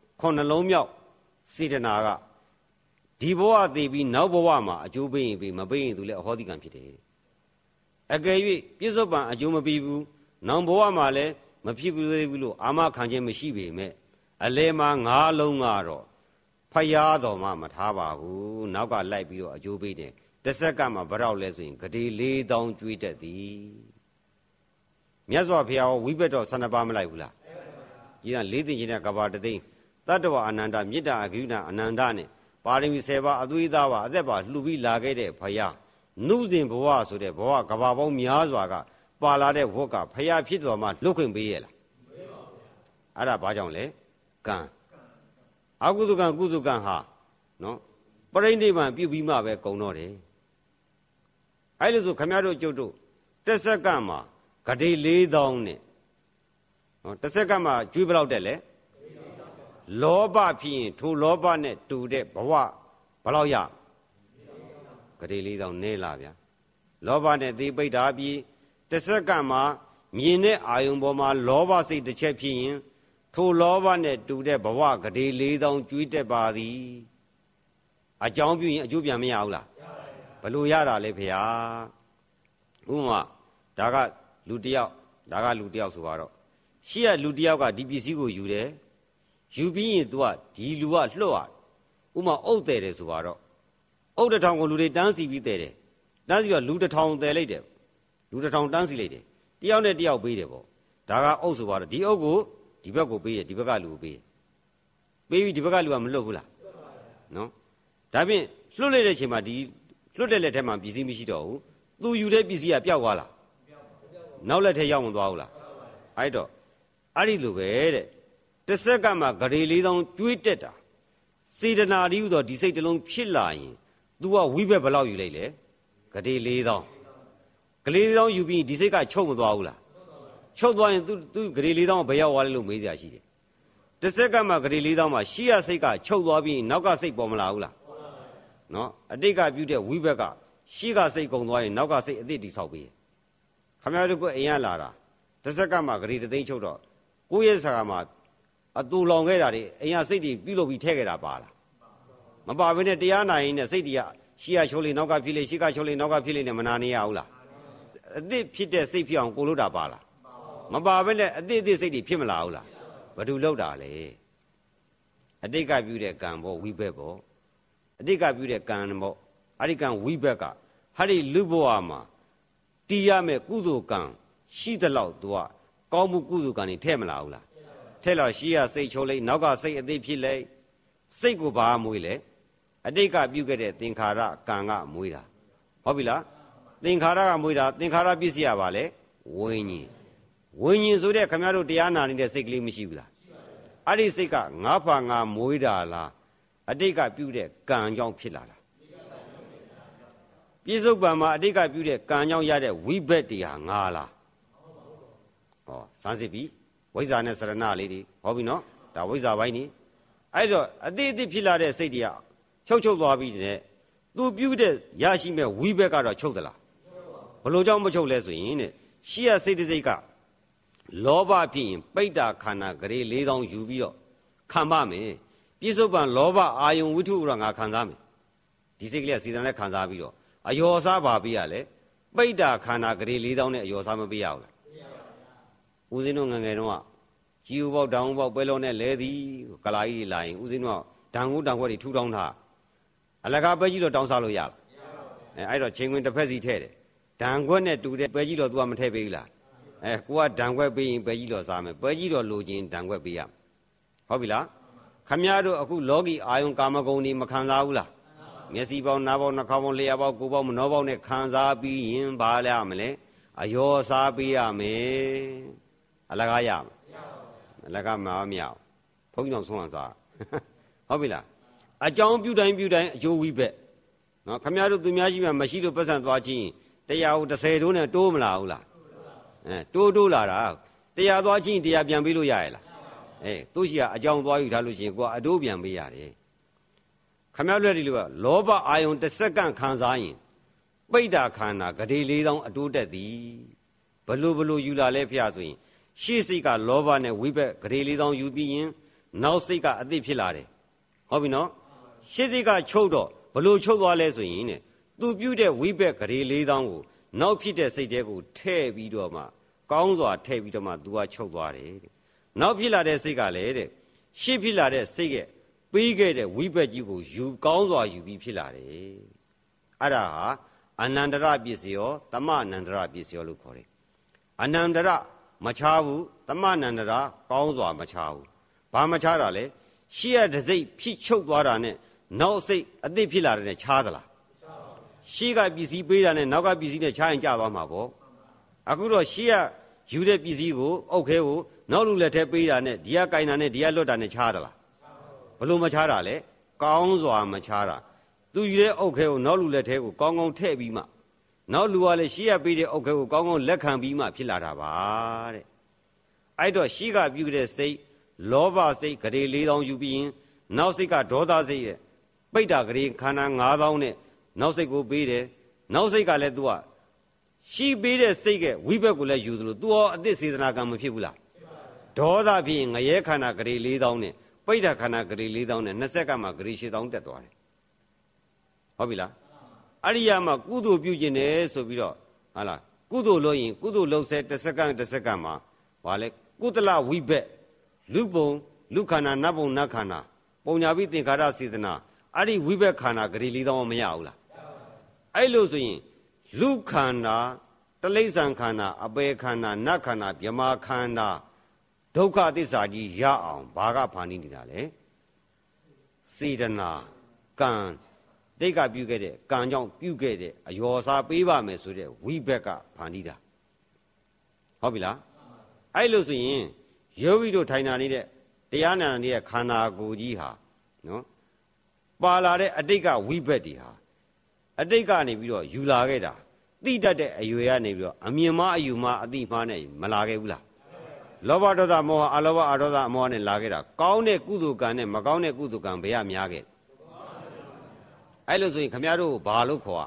9လုံးမြောက်စေတနာကဒီဘဝသိပြီးနောက်ဘဝမှာအကျိုးပေးရင်ပေးမပေးရင်သူလည်းအဟောတိကံဖြစ်တယ်အကယ်၍ပြစ္ဆုတ်ပံအကျိုးမပေးဘူးနောက်ဘဝမှာလည်းမဖြစ်ဘူးလို့အာမခံခြင်းမရှိပေမဲ့အလဲမှာ9လုံးကတော့ဖယားတော်မှမထားပါဘူးနောက်ကလိုက်ပြီးတော့အကျိုးပေးတယ်တစ်ဆက်ကမှဘရောက်လဲဆိုရင်ဂတိ4000ကျွေးတတ်သည်မြတ်စွာဘုရားဝိဘက်တော်12ပါးမလိုက်ဘူးလားကြီးက4သိင်ချင်းတဲ့ကဘာတသိန်းတတ္တဝအနန္တမေတ္တာအဂိဏအနန္တနဲ့ပါရမီ10ပါးအသွေးသားပါအသက်ပါလှူပြီးလာခဲ့တဲ့ဘုရားနုစဉ်ဘဝဆိုတဲ့ဘဝကဘာပေါင်းများစွာကပါလာတဲ့ဝတ်ကဘုရားဖြစ်တော်မှလွတ်ခွင့်ပေးရဲ့လားအဲ့ဒါဘာကြောင့်လဲကံအကုသကံကုသကံဟာနော်ပရိနိဗ္ဗာန်ပြုပြီးမှပဲကုံတော့တယ်အဲ့လိုဆိုခမရတို့ကျုပ်တို့တစ်ဆက်ကမှာဂတိ4000နဲ့နော်တစ်ဆက်ကမှာကျွေးဘယ်လောက်တက်လဲလောဘဖြစ်ရင်ထိုလောဘနဲ့တူတဲ့ဘဝဘယ်လောက်ရဂတိ4000နဲလားဗျာလောဘနဲ့သေပိဋ္ဌာပြီးတစ်ဆက်ကမှာမြင်တဲ့အာယုံပေါ်မှာလောဘစိတ်တစ်ချက်ဖြစ်ရင်ထိုလောဘနဲ့တူတဲ့ဘဝဂတိ4000ကျွေးတက်ပါသည်အကြောင်းပြုရင်အကျိုးပြန်မရဘူးလားဘယ်လိုရတာလဲဖေဟာဥပမာဒါကလူတယောက်ဆိုတော့ရှေ့ကလူတယောက်ကဒီပစ္စည်းကိုယူတယ်ယူပြီးရင် तू ကဒီလူကလွတ်ရဥပမာအုပ်တယ်တယ်ဆိုတော့အုပ်1000ကိုလူတွေတန်းစီပြီးတယ်တယ်တန်းစီတော့လူ1000တယ်လိုက်တယ်လူ1000တန်းစီလိုက်တယ်တယောက်နဲ့တယောက်ပေးတယ်ပေါ့ဒါကအုပ်ဆိုတော့ဒီအုပ်ကိုဒီဘက်ကိုပေးတယ်ဒီဘက်ကလူကိုပေးတယ်ပေးပြီးဒီဘက်ကလူကမလွတ်ဘူးလားနော်ဒါဖြင့်လွတ်လိုက်တဲ့အချိန်မှာဒီလွတ်တဲ့လက်ထဲမှာပစ္စည်းမရှိတော့ဘူးသူယူတဲ့ပစ္စည်းကပျောက်သွားလားနောက်လက်ထဲရောက်မသွားဘူးလားအဲ့တော့အဲ့ဒီလိုပဲတဲ့တစ်ဆက်ကမှဂရေ4000ကျွေးတက်တာစေတနာတည်းဟူသောဒီစိတ်တစ်လုံးဖြစ်လာရင် तू ကဝိဘက်ဘယ်လောက်ယူလိုက်လဲဂရေ4000ဂရေ4000ယူပြီးဒီစိတ်ကချုပ်မသွားဘူးလားချုပ်သွားရင် तू ဂရေ4000ဘယ်ရောက်သွားလဲလို့မေးစရာရှိတယ်တစ်ဆက်ကမှဂရေ4000မှာရှေ့ရစိတ်ကချုပ်သွားပြီးနောက်ကစိတ်ပေါ်မလာဘူးလားနော်အတိတ်ကပြုတဲ့ဝိဘက်ကရှေ့ကစိတ်ကုံသွားရင်နောက်ကစိတ်အသစ်တိဆောက်ပေးခမရတို့ကအိမ်ရလာတာတစ်ဆက်ကမှဂရေတသိန်းချုပ်တော့ကိုယ့်ရဲ့ဆာကမှာအတူလောင်ခဲ့တာတွေအိမ်ကစိတ်တွေပြုတ်လို့ပြီးထဲခဲ့တာပါလားမပါဘဲနဲ့တရားနာရင်နဲ့စိတ်တွေကရှေ့ကချိုးလေနောက်ကဖြစ်လေရှေ့ကချိုးလေနောက်ကဖြစ်လေနဲ့မနာနေရဘူးလားအသစ်ဖြစ်တဲ့စိတ်ဖြစ်အောင်ကိုလို့တာပါလားမပါဘဲနဲ့အသစ်စိတ်တွေဖြစ်မလာဘူးလားဘာလို့လောက်တာလဲအတိတ်ကပြုတဲ့ကံပေါ့ဝိဘက်ပေါ့အတိတ်ကပြုတဲ့ကံပေါ့အဲ့ဒီကံဝိဘက်ကဟာဒီလူဘဝမှာတီးရမဲ့ကုသိုလ်ကံရှိသလောက်သူကကောင်းမှုကုသိုလ်ကံတွေထဲ့မလာဘူးလားထဲ့လာရှေ့ရစိတ်ချိုးလိုက်နောက်ကစိတ်အသေးဖြစ်လိုက်စိတ်ကိုဘာမွေးလဲအတိတ်ကပြုခဲ့တဲ့သင်္ခါရကံကမွေးတာဟုတ်ပြီလားသင်္ခါရကမွေးတာသင်္ခါရပစ္စည်းရပါလေဝိညာဉ်ဆိုတဲ့ခမရတို့တရားနာနေတဲ့စိတ်ကလေးမရှိဘူးလားအဲ့ဒီစိတ်ကငါးဖာငါမွေးတာလားအတိတ်ကပြုတဲ့ကံကြောင့်ဖြစ်လာတာပြစ္ဆုတ်ပံမှာအတိတ်ကပြုတဲ့ကံကြောင့်ရတဲ့ဝိဘက်တရားငါလားဟောစမ်းစစ်ပြီဝိဇ္ဇာနဲ့စရဏလေးတွေဟောပြီနော်ဒါဝိဇ္ဇာပိုင်းနေအဲ့တော့အတိတ်ဖြစ်လာတဲ့စိတ်တွေကချုပ်သွားပြီးတဲ့သူပြုတဲ့ရရှိမဲ့ဝိဘက်ကတော့ချုပ်သလားဘလို့ကြောင့်မချုပ်လဲဆိုရင်တဲ့ရှေ့ရစိတ်တစ်စိတ်ကလောဘဖြစ်ရင်ပိဋ္ဌာခန္ဓာဂရေ4000ယူပြီးတော့ခံပါမယ်ပြစ္ဆုတ်ပံလောဘအာယုံဝိထုဥရငါခံစားမယ်ဒီစိတ်ကလေးကစေတနာနဲ့ခံစားပြီးတော့အယောစားပါပေးရလဲပိဋ္ဌာခန္ဓာဂရေ4000နဲ့အယောစားမပေးရဘူးလားဦးဇင်းတို့ငငယ်တုန်းကကြီးဥပေါက်တောင်ဥပေါက်ပဲလုံးနဲ့လဲသည်ကလာကြီးတွေလာရင်ဦးဇင်းတို့ကဒံကူတံခွက်တွေထူထောင်းထားအလကားပဲကြီးတော့တောင်းစားလို့ရလားအဲ့တော့ချိန်ခွင်တစ်ဖက်စီထဲ့တယ်ဒံခွက်နဲ့တူတဲ့ပဲကြီးတော့ तू ကမထည့်ပေးဘူးလားကိုကဒံခွက်ပေးရင်ပဲကြီးတော့စားမယ်ပဲကြီးတော့လိုချင်ဒံခွက်ပေးရဟုတ်ပြီလားခမည်းတော်အခုလောကီအာယုံကာမဂုဏ်တွေမခံစားဘူးလားမျက်စိပေါက်နားပေါက်နှာခေါင်းပေါက်လျှာပေါက်ကိုယ်ပေါက်မနှောပေါက်နဲ့ခံစားပြီးရင်ဘာလဲရမလဲအယောစားပေးရမယ်အလကားရမယ်အလကားမရဘုန်းကြီးတော်ဆုံးအောင်စားဟုတ်ပြီလားအကြောင်းပြုတိုင်းအကျိုးဝိဘက်နော်ခမရတို့သူများရှိမှမရှိလို့ပတ်စံသွားချင်းတရားကို30တိုးနဲ့တိုးမလာဘူးလားတိုးလာတာတရားသွားချင်းတရားပြန်ပေးလို့ရရဲ့လားသူရှိကအကြောင်းသွားယူထားလို့ရှိရင်ကိုကအတိုးပြန်ပေးရတယ်ခမရတို့ဒီလိုကလောဘအာယုံတစ်စက္ကန့်ခံစားရင်ပိဋ္ဌာခန္ဓာဂရေ4000အတိုးတက်သည်ဘလို့ယူလာလဲဖျားဆိုရင်ရှေ့စိတ်ကလောဘနဲ့ဝိဘက်ဂရေ4000ယူပြီးရင်နောက်စိတ်ကအသိဖြစ်လာတယ်ဟုတ်ပြီနော်ရှေ့စိတ်ကချုပ်တော့ဘလို့ချုပ်သွားလဲဆိုရင်တဲ့သူပြုတဲ့ဝိဘက်ဂရေ4000ကိုနောက်ဖြစ်တဲ့စိတ်တဲကိုထည့်ပြီးတော့မှကောင်းစွာထည့်ပြီးတော့မှသူကချုပ်သွားတယ်တဲ့နောက်ဖြစ်လာတဲ့စိတ်ကလည်းတဲ့ရှေ့ဖြစ်လာတဲ့စိတ်ရဲ့ပေးခဲ့တဲ့ဝိဘက်ကြီးကိုယူကောင်းစွာယူပြီးဖြစ်လာတယ်အဲ့ဒါဟာအနန္တရပစ္စယောသမအနန္တရပစ္စယောလို့ခေါ်တယ်အနန္တရမချားဘူးသမအနန္တရကောင်းစွာမချားဘူးဘာမချားတာလဲရှေ့ရတဲ့စိတ်ဖြစ်ချုပ်သွားတာနဲ့နောက်စိတ်အသိဖြစ်လာတဲ့နဲ့ချားသလားရှေ့ကပစ္စည်းပေးတာနဲ့နောက်ကပစ္စည်းနဲ့ချားရင်ကျသွားမှာပေါ့အခုတော့ရှေ့ကယူတဲ့ပစ္စည်းကိုအုတ်ခဲကိုနောက်လူလက်ထဲပေးတာနဲ့ဒီကကင်တာနဲ့ဒီကလွတ်တာနဲ့ချားသလားဘလို့မချားတာလဲကောင်းစွာမချားတာသူယူတဲ့အုတ်ခဲကိုနောက်လူလက်ထဲကိုကောင်းကောင်းထည့်ပြီးမှနောက်လူကလည်းရှေ့ရပေးတဲ့အုတ်ခဲကိုကောင်းကောင်းလက်ခံပြီးမှဖြစ်လာတာပါတဲ့အဲ့တော့ရှေ့ကပြုတဲ့စိတ်လောဘစိတ်ဂရေ4000ယူပြီးရင်နောက်စိတ်ကဒေါသစိတ်ရဲ့ပိဋ္ဌာဂရေခန္ဓာ9000နဲ့နောက်စိတ်ကိုပေးတယ်နောက်စိတ်ကလည်း तू ကရှိပေးတဲ့စိတ်ကဝိဘက်ကိုလည်းယူသလို तू ရောအသစ်စေတနာကံမဖြစ်ဘူးလားဒေါသဖြစ်ရင်ငရဲခန္ဓာဂရေ4000နဲ့ပိဋ္ဌာခန္ဓာဂရေ4000နဲ့20ကမှဂရေ8000တက်သွားတယ်ဟုတ်ပြီလားအရိယာမှာကုသိုလ်ပြုခြင်းတယ်ဆိုပြီးတော့ဟာလားကုသိုလ်လို့ရင်ကုသိုလ်လုပ်စေတစ်စက္ကန့်မှာဘာလဲကုသလဝိဘက်လူပုံလူခန္ဓာနတ်ပုံနတ်ခန္ဓာပုံညာပိသင်္ခါရစေတနာအဲ့ဒီဝိဘက်ခန္ဓာဂရေ4000မရဘူးလားအဲ့လိုဆိုရင်လူခန္ဓာတလိ္ဆန်ခန္ဓာအပေခန္ဓာနတ်ခန္ဓာမြမခန္ဓာဒုက္ခသစ္စာကြီးရအောင်ဘာကဖန်တီးနေတာလဲစေတနာကံတိတ်ကပြုခဲ့တဲ့ကံကြောင့်ပြုခဲ့တဲ့အယောစားပေးပါမယ်ဆိုတဲ့ဝိဘက်ကဖန်တီးတာဟုတ်ပြီလားအဲ့လိုဆိုရင်ယောဂီတို့ထိုင်တာနေတဲ့တရားနာနေတဲ့ခန္ဓာကိုယ်ကြီးဟာနော်ပါလာတဲ့အတိတ်ကဝိဘက်တွေဟာအတိတ်ကနေပြီးတော့ယူလာခဲ့တာသိတတ်တဲ့အရွယ်ကနေပြီးတော့အမြင်မအယူမအတိမှားနဲ့မလာခဲ့ဘူးလားလောဘဒေါသမောဟအလောဘအဒေါသအမောဟနဲ့လာခဲ့တာကောင်းတဲ့ကုသိုလ်ကံနဲ့မကောင်းတဲ့ကုသိုလ်ကံဘယ်ကများခဲ့အဲ့လိုဆိုရင်ခမရတို့ဘာလို့ခေါ်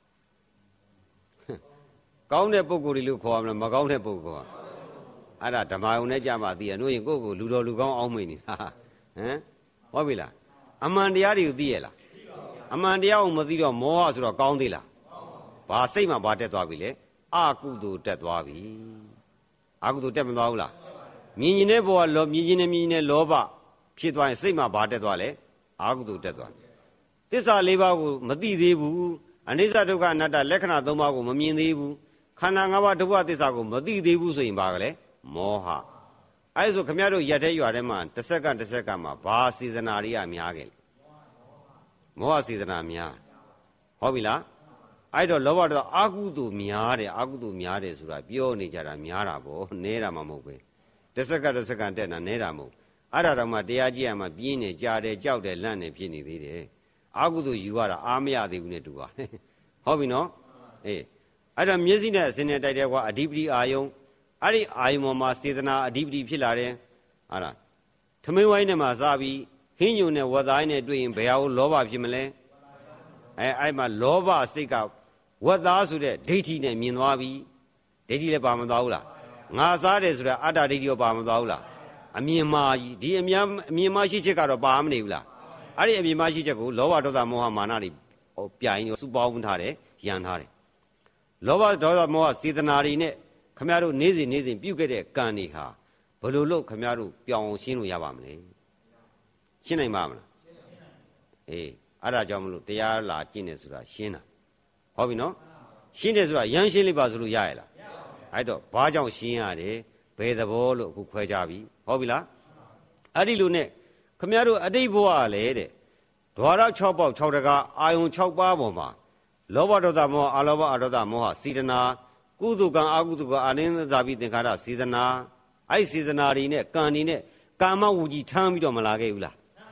ကောင်းတဲ့ပုဂ္ဂိုလ်တွေလို့ခေါ်ရမလားမကောင်းတဲ့ပုဂ္ဂိုလ်အဲ့ဒါဓမ္မယုံနဲ့ကြမှာသိရတို့ရင်ကိုယ့်ကိုလူတော်လူကောင်းအောင်မိနေတာဟုတ်ပြီလားအမှန်တရားတွေကိုသိရလားအမှန်တရားကိုမသိတော့မောဟဆိုတော့ကောင်းသေးလားဘာစိတ်မှဘာတက်သွားပြီလဲအကုသိုလ်တက်သွားပြီအကုသိုလ်တက်မသွားဘူးလားမြင်ရင်တဲ့ဘောကမြင်ရင်နဲ့လောဘဖြစ်သွားရင်စိတ်မှဘာတက်သွားလဲအကုသိုလ်တက်သွားသစ္စာ၄ပါးကိုမသိသေးဘူးအနိစ္စဒုက္ခအနတ္တလက္ခဏာ၃ပါးကိုမမြင်သေးဘူးခန္ဓာ၅ပါးဒုက္ခသစ္စာကိုမသိသေးဘူးဆိုရင်ဘာကလဲမောဟအဲ့ဆိုခမရတို့ရက်တဲ့ရွာထဲမှာတစ်စက္ကန့်မှာဘာစေတနာတွေကများခဲ့လဲမောဟစေတနာများဟုတ်ပြီလားအဲ့တော့လောဘတော့အာကုသိုလ်များတယ်ဆိုတာပြောနေကြတာများတာပေါ့နဲတာမှမဟုတ်ပဲတစ်စက္ကန့်တက်တာနဲတာမဟုတ်အဲ့ဒါတော့မှတရားကြည့်ရမှပြင်းနေကြတယ်ကြောက်တယ်လန့်နေဖြစ်နေသေးတယ်အာကုသိုလ်ယူရတာအားမရသေးဘူးနဲ့တူပါဟုတ်ပြီနော်အဲ့တော့မျက်စိနဲ့အစင်းနဲ့တိုက်တဲ့ကွာအဓိပတိအာယုံအဲ့ဒီအာယုံပေါ်မှာစေတနာအဓိပတိဖြစ်လာတယ်ဟာလားထမင်းဝိုင်းနဲ့မှစားပြီးဟင်းညုံနဲ့ဝတ်သားနဲ့တွေ့ရင်ဘယ်ဟာကိုလောဘဖြစ်မလဲအဲ့မှာလောဘစိတ်ကဝတ်သားဆိုတဲ့ဒိဋ္ဌိနဲ့မြင်သွားပြီဒိဋ္ဌိလည်းပါမသွားဘူးလားငါစားတယ်ဆိုတဲ့အတ္တဒိဋ္ဌိရောပါမသွားဘူးလားအမြင်မာကြီးဒီအမြင်မရှိချက်ကတော့ပါမနေဘူးလားအဲ့ဒီအမြင်မရှိချက်ကိုလောဘဒေါသမောဟမာနတွေပြိုင်စုပေါင်းထားတယ်ရန်ထားတယ်လောဘဒေါသမောဟစေတနာတွေနဲ့ခမရတို့နေ့စဉ်ပြုတ်ခဲ့တဲ့ကံတွေဟာဘယ်လိုလုပ်ခမရတို့ပြောင်းရှင်းလို့ရပါမလဲရှင်းနိုင်ပါမလားအဲ့ဒါကြောင့်မလို့တရားလာကျင့်တယ်ဆိုတာရှင်းတာဟုတ်ပြီနော်ရှင်းတယ်ဆိုတာရမ်းရှင်းလိုက်ပါဆိုလို့ရရလားအဲ့တော့ဘာကြောင့်ရှင်းရတယ်ဘယ်သဘောလို့အခုခွဲကြပြီဟုတ်ပြီလားအဲ့ဒီလိုနဲ့ခမရတို့အတိတ်ဘဝလည်းတဲ့ဓဝါရ6ပေါက်6တကားအာယုံ6ပါးပေါ်မှာလောဘဒေါသမောဟအလောဘအဒေါသမောဟစေတနာကုသကံအကုသကံအာနိသဇာပိသင်္ခါရစေတနာအဲ့စေတနာတွေနဲ့ကံတွေနဲ့ကာမဝူကြီးထမ်းပြီးတော့မလာခဲ့ဘူးလား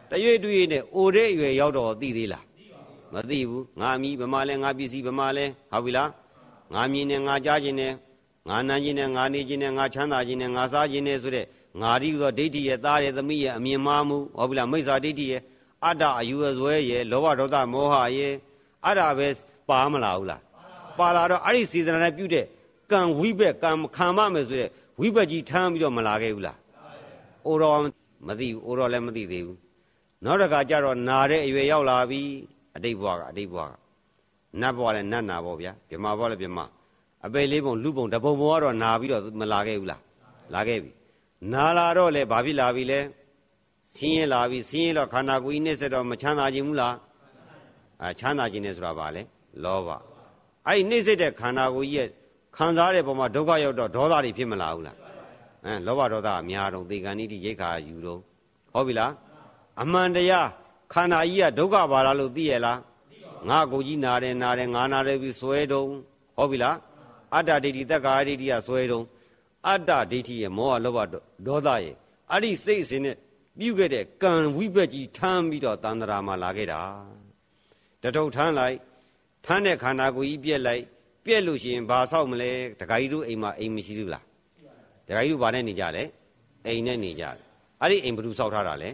တရွေ့တွေ့နဲ့အိုတဲ့ရွယ်ရောက်တော့သိသေးလားမသိဘူးငါအမိဗမာလဲငါပစ္စည်းဗမာလဲဟုတ်ပြီလားငါမြင်နေငါကြားခြင်းနဲ့ငါနာခြင်းနဲ့ငါနေခြင်းနဲ့ငါချမ်းသာခြင်းနဲ့ငါစားခြင်းနဲ့ဆိုတဲ့ငါဒီဆိုဒိဋ္ဌိရဲ့သားရဲ့သမီးရဲ့အမြင်မှားမှုဟုတ်ပြီလားမိစ္ဆာဒိဋ္ဌိရဲ့အတ္တအယူအဆွဲရဲ့လောဘဒေါသမောဟရဲ့အဲ့ဒါပဲပါမလာဘူးလားပါလာတော့အဲ့ဒီစေတနာနဲ့ပြုတဲ့ကံဝိဘက်ကံခံမမယ်ဆိုတဲ့ဝိဘက်ကြီးထမ်းပြီးတော့မလာခဲ့ဘူးလားအိုတော့မသိဘူးအိုတော့လည်းမသိသေးဘူးနောက်တစ်ခါကျတော့နာတဲ့အရွယ်ရောက်လာပြီအတိတ်ဘဝကအတိတ်ဘဝကနတ်ဘဝလည်းနတ်နာပေါ့ဗျာဗြဟ္မာဘဝလည်းဗြဟ္မာအပေလေးပုံလူပုံတပုံပုံကတော့နာပြီးတော့မလာခဲ့ဘူးလားလာခဲ့ပြီနာလာတော့လေဘာဖြစ်လာပြီလဲဆင်းရဲလာပြီဆင်းရဲတော့ခန္ဓာကိုယ်ကြီးနှိမ့်ဆက်တော့မချမ်းသာခြင်းဘူးလားချမ်းသာခြင်းနဲ့ဆိုတာဘာလဲလောဘအဲ့ဒီနှိမ့်ဆက်တဲ့ခန္ဓာကိုယ်ကြီးရဲ့ခံစားတဲ့ပုံမှာဒုက္ခရောက်တော့ဒေါသတွေဖြစ်မလာဘူးလားလောဘဒေါသအများတော့သေကံဤတိရိတ်ခါယူတော့ဟုတ်ပြီလားအမှန်တရားခန္ဓာကြီးကဒုက္ခပါလားလို့သိရလားငါကိုကြီးနာတယ်ငါနာတယ်ပြီးဆွဲတုံဟုတ်ပြီလားအတ္တဒိဋ္ဌိသက်္ကာဒိဋ္ဌိကဆွဲတုံအတ္တဒိဋ္ဌိရဲ့မောဟလောဘဒေါသရဲ့အဲ့ဒီစိတ်အစဉ်နဲ့ပြုခဲ့တဲ့ကံဝိဘက်ကြီးထမ်းပြီးတော့တန်ត្រာမှာလာခဲ့တာတထုပ်ထမ်းလိုက်ထမ်းတဲ့ခန္ဓာကိုယ်ကြီးပြက်လိုက်ပြက်လို့ရှိရင်ဘာဆောက်မလဲဒကာကြီးတို့အိမ်မှာအိမ်မရှိဘူးလားဒကာကြီးတို့ဘာနဲ့နေကြလဲအိမ်နဲ့နေကြတယ်အဲ့ဒီအိမ်ဘယ်သူဆောက်ထားတာလဲ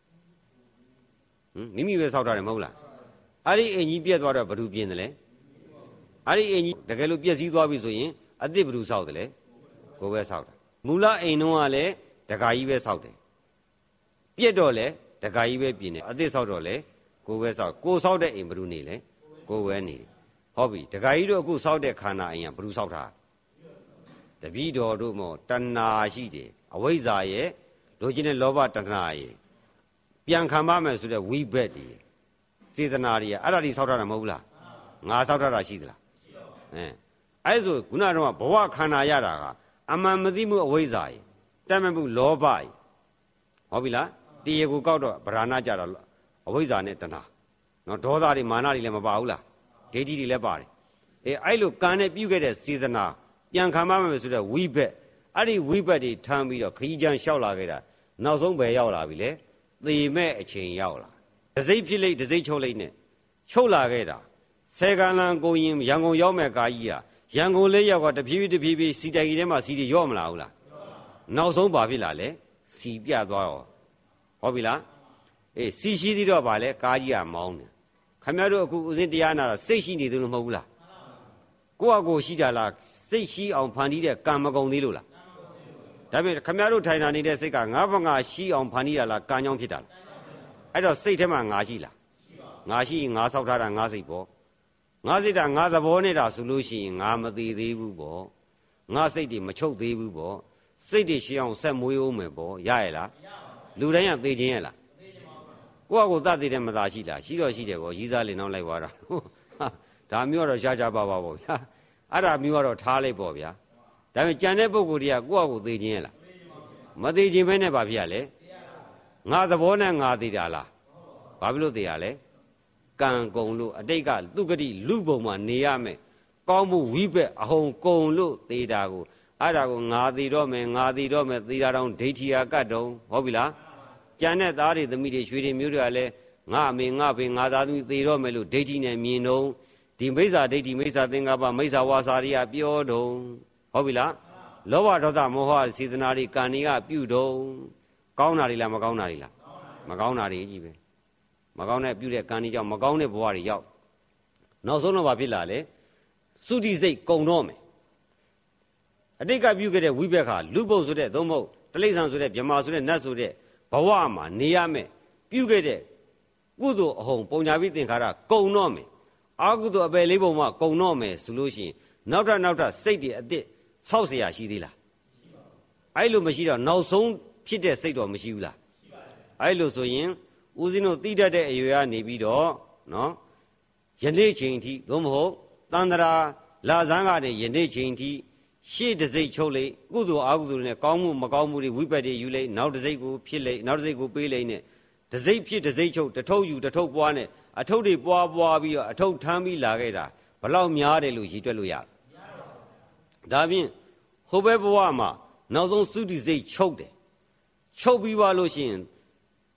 မိမိပဲဆောက်ထားတယ်မဟုတ်လားအဲ့ဒီအိမ်ကြီးပြက်သွားတော့ဘယ်သူပြင်းတယ်လဲအဲ့ဒီအိမ်ကြီးတကယ်လို့ပြက်စီးသွားပြီဆိုရင်အစ်စ်ဘယ်သူဆောက်တယ်လဲကိုပဲဆောက်တာမူလအိမ်တော့ကလည်းဒကာကြီးပဲဆောက်တယ်ပြက်တော့လေဒကာကြီးပဲပြင်တယ်အစ်စ်ဆောက်တော့လေကိုပဲဆောက်ကိုဆောက်တဲ့အိမ်ဘယ်သူနေလဲကိုပဲနေတယ်ဟုတ်ပြီဒကာကြီးတို့အခုဆောက်တဲ့ခန္ဓာအိမ်ကဘယ်သူဆောက်တာတပည့်တော်တို့မောတဏှာရှိတယ်အဝိဇ္ဇာရဲ့လိုချင်တဲ့လောဘတဏှာရဲ့ပြန်ခံပါမယ်ဆိုတဲ့ဝိဘက်တွေစေတနာတွေအဲ့ဒါတွေဆောက်ထားတာမဟုတ်လားငါဆောက်ထားတာရှိသလားအဲ့ဆိုခုနကတော့ဘဝခန္ဓာရတာကအမှန်မသိမှုအဝိဇ္ဇာရဲ့တတ်မဲ့မှုလောဘရဲ့ဟုတ်ပြီလားတရားကိုကောက်တော့ဗราဏကြတာအဝိဇ္ဇာနဲ့တဏှာနော်ဒေါသတွေမာနတွေလည်းမပါဘူးလားဒိဋ္ဌိတွေလည်းပါတယ်အဲ့လိုကံနဲ့ပြုခဲ့တဲ့စေတနာပြန်ခံပါမယ်ဆိုတဲ့ဝိဘက်အဲ့ဒီဝိဘက်တွေထမ်းပြီးတော့ခရီးချမ်းလျှောက်လာခဲ့တာနောက်ဆုံးပဲရောက်လာပြီလေသေမဲ့အချိန်ရောက်လာဒစိမ့်ဖြစ်လိုက်ဒစိမ့်ချုပ်လိုက်နဲ့ချုပ်လာခဲ့တာဆယ်ကံလန်ကိုရင်ရန်ကုန်ရောက်မဲ့ကာကြီးဟာရန်ကုန်လေးရောက်ကတဖြည်းဖြည်းစီတိုင်ကြီးထဲမှာစီတွေရော့မလာဘူးလားနောက်ဆုံးဘာဖြစ်လာလဲစီပြသွားတော့ဟုတ်ပြီလားစီရှိသေးတော့ဗာလဲကားကြီးကမောင်းတယ်ခင်ဗျားတို့အခုဦးစင်းတရားနာတာစိတ်ရှိနေသေးလို့မဟုတ်ဘူးလားကိုယ့်အကိုရှိကြလားစိတ်ရှိအောင်ဖန်တီးတဲ့ကံမကုန်သေးလို့လားဒါပေမဲ့ခင်ဗျားတို့ထိုင်တာနေတဲ့စိတ်ကငါးဘငါရှိအောင်ဖန်တီးတာလားကံကြောင့်ဖြစ်တာလားအဲ့တော့စိတ်ထဲမှာငါရှိလားငါရှိငါဆောက်ထားတာငါစိတ်ပေါ့ငါစိတ်ကငါသဘောနေတာဆိုလို့ရှိရင်ငါမသေးသေးဘူးပေါ့ငါစိတ်တွေမချုပ်သေးဘူးပေါ့စိတ်တွေရှိအောင်ဆက်မွေးအောင်မယ်ပေါ့ရရဲ့လားလူတိုင်းကသေခြင်းရဲ့လားကိုယ့်အကိုသတ်သေးတယ်မသာရှိလားရှိတော့ရှိတယ်ပေါ့ရီးစားလင်အောင်လိုက်သွားတာဒါမျိုးတော့ရှားရှားပါပါပေါ့ဗျာအဲ့ဒါမျိုးကတော့ထားလိုက်ပေါ့ဗျာဒါပေမဲ့ကြံတဲ့ပုဂ္ဂိုလ်တွေကကိုယ့်အကိုသေခြင်းရဲ့လားမသေးခြင်းပဲနဲ့ဘာဖြစ်ရလဲငါသဘောနဲ့ငါသေးတာလားဘာဖြစ်လို့သေရလဲကံကုံလို့အတိတ်ကသူကတိလူပုံမှာနေရမယ်ကောင်းမှုဝိဘက်အဟုန်ကုံလို့သေတာကိုအဲ့ဒါကိုငါသေးတော့မယ်ငါသေးတော့မယ်သေတာတောင်ဒိဋ္ဌိယာကတ်တုံဟုတ်ပြီလားကျန်တဲ့သားတွေသမီးတွေရွှေတွေမျိုးတွေကလည်းငါအမေငါဖေငါသားသမီးသေတော့မယ်လို့ဒိဋ္ဌိနဲ့မြင်တော့ဒီမိစ္ဆာဒိဋ္ဌိမိစ္ဆာသင်္ကပ္ပမိစ္ဆာဝါစာတွေကပြောတော့ဟုတ်ပြီလားလောဘဒေါသမောဟစေတနာတွေကံတွေကပြုတော့ကောင်းတာတွေလားမကောင်းတာတွေလားမကောင်းတာတွေကြီးပဲမကောင်းတဲ့ပြုတဲ့ကံတွေကြောင့်မကောင်းတဲ့ဘဝတွေရောက်နောက်ဆုံးတော့ဘာဖြစ်လာလဲသုတိစိတ်ကုံတော့မယ်အတိတ်ကပြုခဲ့တဲ့ဝိဘက်ခါလူပုတ်ဆိုတဲ့သုံးမဟုတ်တိလိစ္ဆာန်ဆိုတဲ့ဗြဟ္မာဆိုတဲ့နတ်ဆိုတဲ့ဘဝမှာနေရမယ်ပြုခဲ့တဲ့ကုသိုလ်အဟုန်ပုံညာပြီးသင်္ခါရကုံတော့မယ်အာကုသိုလ်အပယ်လေးပုံမှာကုံတော့မယ်ဆိုလို့ရှိရင်နောက်ထပ်စိတ်တွေအစ်စ်ဆောက်เสียရှိသေးလားအဲ့လိုမရှိတော့နောက်ဆုံးဖြစ်တဲ့စိတ်တော့မရှိဘူးလားအဲ့လိုဆိုရင်ဦးဇင်းတို့သိတတ်တဲ့အရွယ်ကနေပြီးတော့နော်ယနေ့ချိန်ထိသို့မဟုတ်တန္တရာလာဇန်းကနေယနေ့ချိန်ထိရှေ့တစ်စိတ်ချုပ်လိုက်ကုသိုလ်အကုသိုလ်နဲ့ကောင်းမှုမကောင်းမှုတွေဝိပဿနာယူလိုက်နောက်တစ်စိတ်ကိုဖြစ်လိုက်နောက်တစ်စိတ်ကိုပေးလိုက်နဲ့တစ်စိတ်ဖြစ်တစ်စိတ်ချုပ်တထုပ်ယူတထုပ်ပွားနဲ့အထုပ်တွေပွားပြီးတော့အထုပ်ထမ်းပြီးလာခဲ့တာဘလောက်များတယ်လို့ရည်တွက်လို့ရဒါဖြင့်ဟိုဘက်ဘဝမှာနောက်ဆုံးသုတိစိတ်ချုပ်တယ်ချုပ်ပြီးသွားလို့ရှိရင်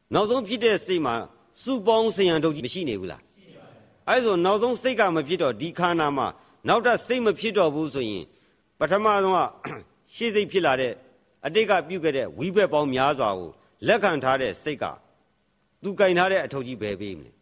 နောက်ဆုံးဖြစ်တဲ့စိတ်မှာစုပေါင်းဆင်ရန်ထုတ်ကြီးမရှိနေဘူးလားအဲဆိုနောက်ဆုံးစိတ်ကမဖြစ်တော့ဒီခန္ဓာမှာနောက်တစ်စိတ်မဖြစ်တော့ဘူးဆိုရင်ပထမဆုံးကရှေ့စိတ်ဖြစ်လာတဲ့အတိတ်ကပြုခဲ့တဲ့ဝိဘက်ပေါင်းများစွာကိုလက်ခံထားတဲ့စိတ်ကသူကင်ထားတဲ့အထုတ်ကြီးပဲပေးမလဲ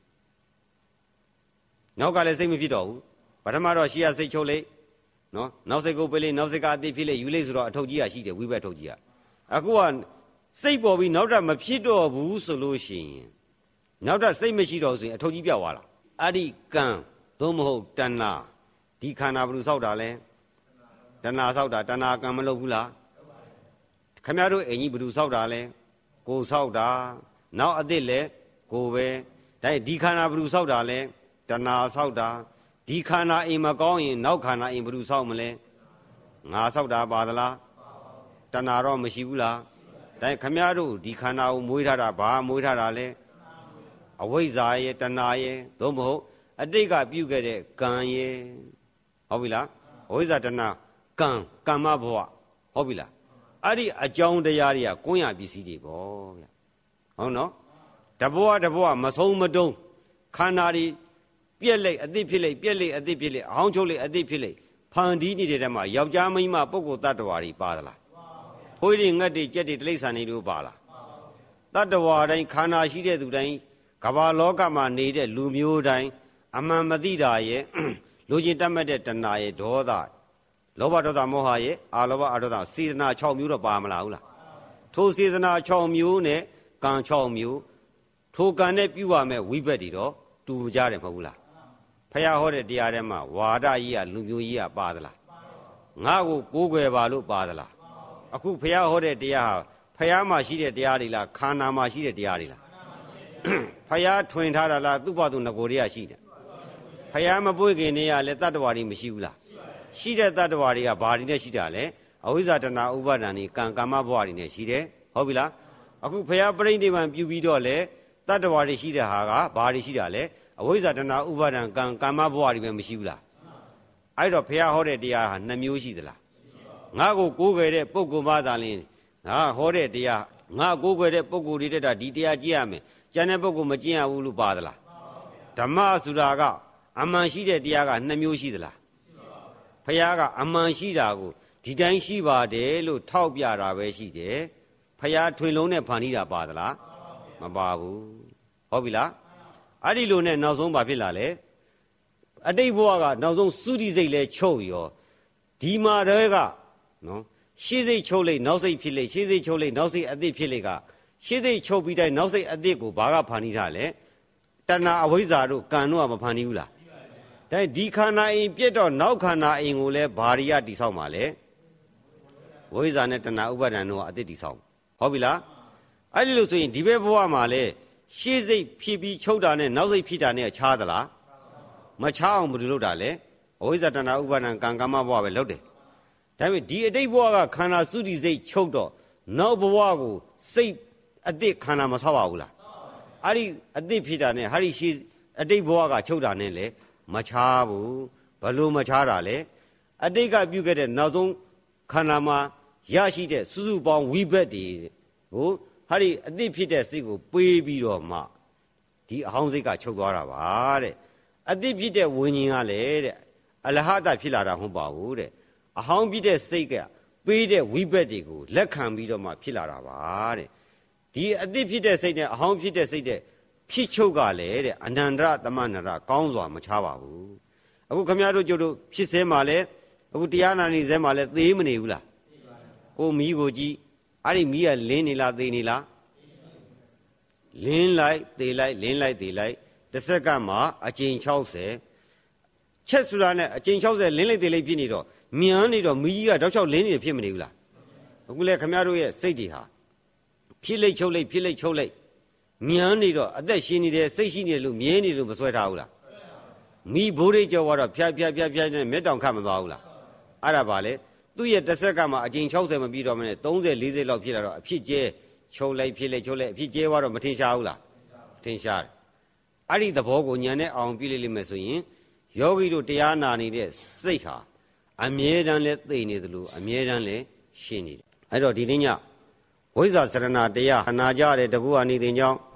နောက်ကလည်းစိတ်မဖြစ်တော့ဘူးပထမတော့ရှေ့ကစိတ်ချုပ်လိုက်နော်နောက်စိတ်ကိုပေးလိုက်နောက်စိတ်ကအတိတ်ဖြစ်လိုက်ယူလိုက်ဆိုတော့အထုတ်ကြီးကရှိတယ်ဝိဘက်ထုတ်ကြီးကအခုကစိတ်ပေါ်ပြီးနောက်တစ်မဖြစ်တော့ဘူးဆိုလို့ရှိရင်နောက်တစ်စိတ်မရှိတော့ဆိုရင်အထုတ်ကြီးပြောက်သွားလားအဲ့ဒီကံသို့မဟုတ်တဏှာဒီခန္ဓာဘယ်လိုဆောက်တာလဲတဏှာဆောက်တာတဏှာကံမလုပ်ဘူးလားခင်ဗျားတို့အိမ်ကြီးဘယ်သူဆောက်တာလဲကိုဆောက်တာနောက်အသစ်လဲကိုပဲဒါဒီခန္ဓာဘယ်သူဆောက်တာလဲတဏှာဆောက်တာဒီခန္ဓာအိမ်မကောင်းရင်နောက်ခန္ဓာအိမ်ဘယ်သူဆောက်မလဲငါဆောက်တာပါသလားတဏှာတော့မရှိဘူးလားဒါခင်ဗျားတို့ဒီခန္ဓာကိုမွေးထားတာဘာမွေးထားတာလဲအဝိဇ္ဇာရဲ့တဏှာရဲ့သို့မဟုတ်အတိတ်ကပြုခဲ့တဲ့ကံရဲ့ဟုတ်ပြီလားအဝိဇ္ဇာတဏှာကံကမ္မဘဝဟုတ်ပြီလားအဲ့ဒီအကြောင်းတရားတွေကကွန်းရပစ္စည်းတွေပေါ့ဗျဟုတ်နော်တဘဝတဘဝမဆုံးမတုံးခန္ဓာတွေပြက်လိုက်အသိဖြစ်လိုက်ပြက်လိုက်အသိဖြစ်လိုက်အဟောင်းချုပ်လိုက်အသိဖြစ်လိုက်ဖန်တီးနေတဲ့တည်းမှာယောက်ျားမိန်းမပုဂ္ဂိုလ်တ attva တွေပါသလားခွေးတွေငှက်တွေကြက်တွေတိရစ္ဆာန်တွေတို့ပါလားတ attva တိုင်းခန္ဓာရှိတဲ့သူတိုင်းကမ္ဘာလောကမှာနေတဲ့လူမျိုးတိုင်းအမှန်မသိတာရဲ့လူချင်းတတ်မှတ်တဲ့တဏှာရဲ့ဒေါသလောဘဒေါသမောဟရဲ့အာလောဘအာဒေါသစေတနာ6မျိုးတော့ပါမလားဟုတ်လားထိုစေတနာ6မျိုးနဲ့ကံ6မျိုးထိုကံနဲ့ပြုရမယ်ဝိဘက်တွေတော့တူကြတယ်မဟုတ်ဘူးလားဖះဟောတဲ့တရားထဲမှာဝါဒကြီးကလူမျိုးကြီးကပါသလားငါ့ကိုကိုးကွယ်ပါလို့ပါသလားအခုဖះဟောတဲ့တရားဟာဖះမှာရှိတဲ့တရားတွေလားခန္ဓာမှာရှိတဲ့တရားတွေလားဖះထွင်ထားတာလားသူ့ဘာသူငကိုတွေကရှိတယ်ဖះမပွေ့ခင်နေရလဲတတ္တဝါတွေမရှိဘူးလားရှိတဲ့တတ္တဝါတွေကဘာတွေနဲ့ရှိတာလဲအဝိဇ္ဇာတဏှာဥပါဒဏ်တွေကံကမ္မဘဝတွေနဲ့ရှိတယ်ဟုတ်ပြီလားအခုဖះပြိဋိဘံပြုပြီးတော့လဲတတ္တဝါတွေရှိတဲ့ဟာကဘာတွေရှိတာလဲအဝိဇ္ဇာတဏှာဥပါဒံကံကမ္မဘဝတွေပဲမရှိဘူးလားအဲ့တော့ဘုရားဟောတဲ့တရားဟာ2မျိုးရှိသလားငါကိုကိုးကွယ်တဲ့ပုဂ္ဂိုလ်မှသာလျှင်ငါဟောတဲ့တရားငါကိုးကွယ်တဲ့ပုဂ္ဂိုလ်တွေတက်ဒီတရားကြည့်ရမယ်ကျန်တဲ့ပုဂ္ဂိုလ်မကျင့်ရဘူးလို့ပါသလားဓမ္မဆိုတာကအမှန်ရှိတဲ့တရားက2မျိုးရှိသလားဘုရားကအမှန်ရှိတာကိုဒီတိုင်းရှိပါတယ်လို့ထောက်ပြတာပဲရှိတယ်ဘုရားထွင်လုံးနဲ့ဖန်တီးတာပါသလားမပါဘူးဟုတ်ပြီလားအဲ့ဒီလိုနဲ့နောက်ဆုံးဘာဖြစ်လာလဲအတိတ်ဘဝကနောက်ဆုံးသုတိစိတ်လဲချုပ်ရောဒီမှာတည်းကနော်ရှေ့စိတ်ချုပ်လိုက်နောက်စိတ်ဖြစ်လိုက်ရှေ့စိတ်ချုပ်လိုက်နောက်စိတ်အသစ်ဖြစ်လိုက်ကရှေ့စိတ်ချုပ်ပြီးတိုင်းနောက်စိတ်အသစ်ကိုဘာကဖန်တီးထားလဲတဏှာအဝိဇ္ဇာတို့ကံတို့ကမဖန်တီးဘူးလားဒါဒီခန္ဓာအိမ်ပြတ်တော့နောက်ခန္ဓာအိမ်ကိုလဲဘာရိယတိဆောက်မှာလဲဝိဇ္ဇာနဲ့တဏှာဥပါဒဏ်တို့ကအသစ်တိဆောက်ဟုတ်ပြီလားအဲ့ဒီလိုဆိုရင်ဒီဘက်ဘဝမှာလဲရှေ့စိတ်ဖြစ်ပြီးချုပ်တာနဲ့နောက်စိတ်ဖြစ်တာနဲ့ခြားသလားမခြားအောင်ဘယ်လိုလုပ်တာလဲအဝိဇ္ဇာတဏှာဥပါဒံကံကမ္မဘဝပဲလုပ်တယ်ဒါပေမဲ့ဒီအတိတ်ဘဝကခန္ဓာသုတိစိတ်ချုပ်တော့နောက်ဘဝကိုစိတ်အတိတ်ခန္ဓာမဆောက်ပါဘူးလားအဲ့ဒီအတိတ်ဖြစ်တာနဲ့ဟာဒီရှေ့အတိတ်ဘဝကချုပ်တာနဲ့လေမခြားဘူးဘယ်လိုမခြားတာလဲအတိတ်ကပြုခဲ့တဲ့နောက်ဆုံးခန္ဓာမှာရရှိတဲ့စုစုပေါင်းဝိဘက်တွေကိုဟာဒီအသစ်ဖြစ်တဲ့စိတ်ကိုပေးပြီးတော့မှဒီအဟောင်းစိတ်ကချုပ်သွားတာပါတဲ့အသစ်ဖြစ်တဲ့ဝိညာဉ်ကလည်းတဲ့အလဟတဖြစ်လာတာမဟုတ်ပါဘူးတဲ့အဟောင်းဖြစ်တဲ့စိတ်ကပေးတဲ့ဝိဘက်တွေကိုလက်ခံပြီးတော့မှဖြစ်လာတာပါတဲ့ဒီအသစ်ဖြစ်တဲ့စိတ်နဲ့အဟောင်းဖြစ်တဲ့စိတ်တဲ့ဖြစ်ချုပ်ကလည်းတဲ့အနန္တရသမဏရကောင်းစွာမချပါဘူးအခုခမည်းတော်တို့ဖြစ်စဲမှာလဲအခုတရားနာနေစဲမှာလဲသေးမနေဘူးလားကိုမီးကိုကြည့်အဲ့ဒီမီးကလင်းနေလားသေနေလားလင်းလိုက်သေလိုက်လင်းလိုက်သေလိုက်တစ်စက္ကန့်မှာအကြိမ်60ချက်ဆူလာနဲ့အကြိမ်60လင်းလိုက်သေလိုက်ဖြစ်နေတော့မြန်နေတော့မီးကြီးကတောက်လျှောက်လင်းနေဖြစ်မနေဘူးလားအခုလေခမည်းတော်ရဲ့စိတ်တွေဟာဖြစ်လိုက်ချုပ်လိုက်ဖြစ်လိုက်ချုပ်လိုက်မြန်နေတော့အသက်ရှင်နေတယ်စိတ်ရှိနေတယ်လို့မြင်နေလို့မဆွဲထားဘူးလားမီးဘိုးလေးကြောတော့ဖြားနဲ့မျက်တောင်ခတ်မသွားဘူးလားအဲ့ဒါပါလေသူ့ရဲ့တစ်စက္ကန့်မှာအကြိမ်60မပြီးတော့မနဲ့30 40လောက်ဖြစ်လာတော့အဖြစ်ကျဲချုပ်လိုက်ဖြစ်လိုက်ချုပ်လိုက်အဖြစ်ကျဲသွားတော့မထင်ရှားဘူးလားထင်ရှားတယ်အဲ့ဒီသဘောကိုညံနဲ့အောင်ပြည့်လိမ့်မယ်ဆိုရင်ယောဂီတို့တရားနာနေတဲ့စိတ်ဟာအမြဲတမ်းလဲသိနေသလိုအမြဲတမ်းလဲရှင်းနေတယ်အဲ့တော့ဒီနေ့ညဝိဇ္ဇာစရဏတရားဟနာကြတဲ့တကူအနိသင်ကြောင့်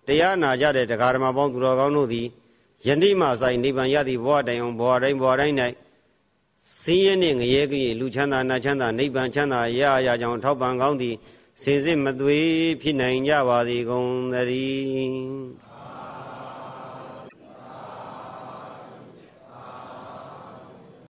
တရားနာကြတဲ့တရားဓမ္မပေါင်းသူတော်ကောင်းတို့သည်ယနေ့မှဆိုင်နိဗ္ဗာန်ရသည့်ဘဝတိုင်အောင်ဘဝတိုင်း၌ဆင်းရဲနှင့်ငရဲကင်းလူချမ်းသာနတ်ချမ်းသာနိဗ္ဗာန်ချမ်းသာရရကြောင်းထောက်ပံ့ကောင်းသည်စင်စစ်မသွေဖြစ်နိုင်ကြပါသည်ကုန်သတည်း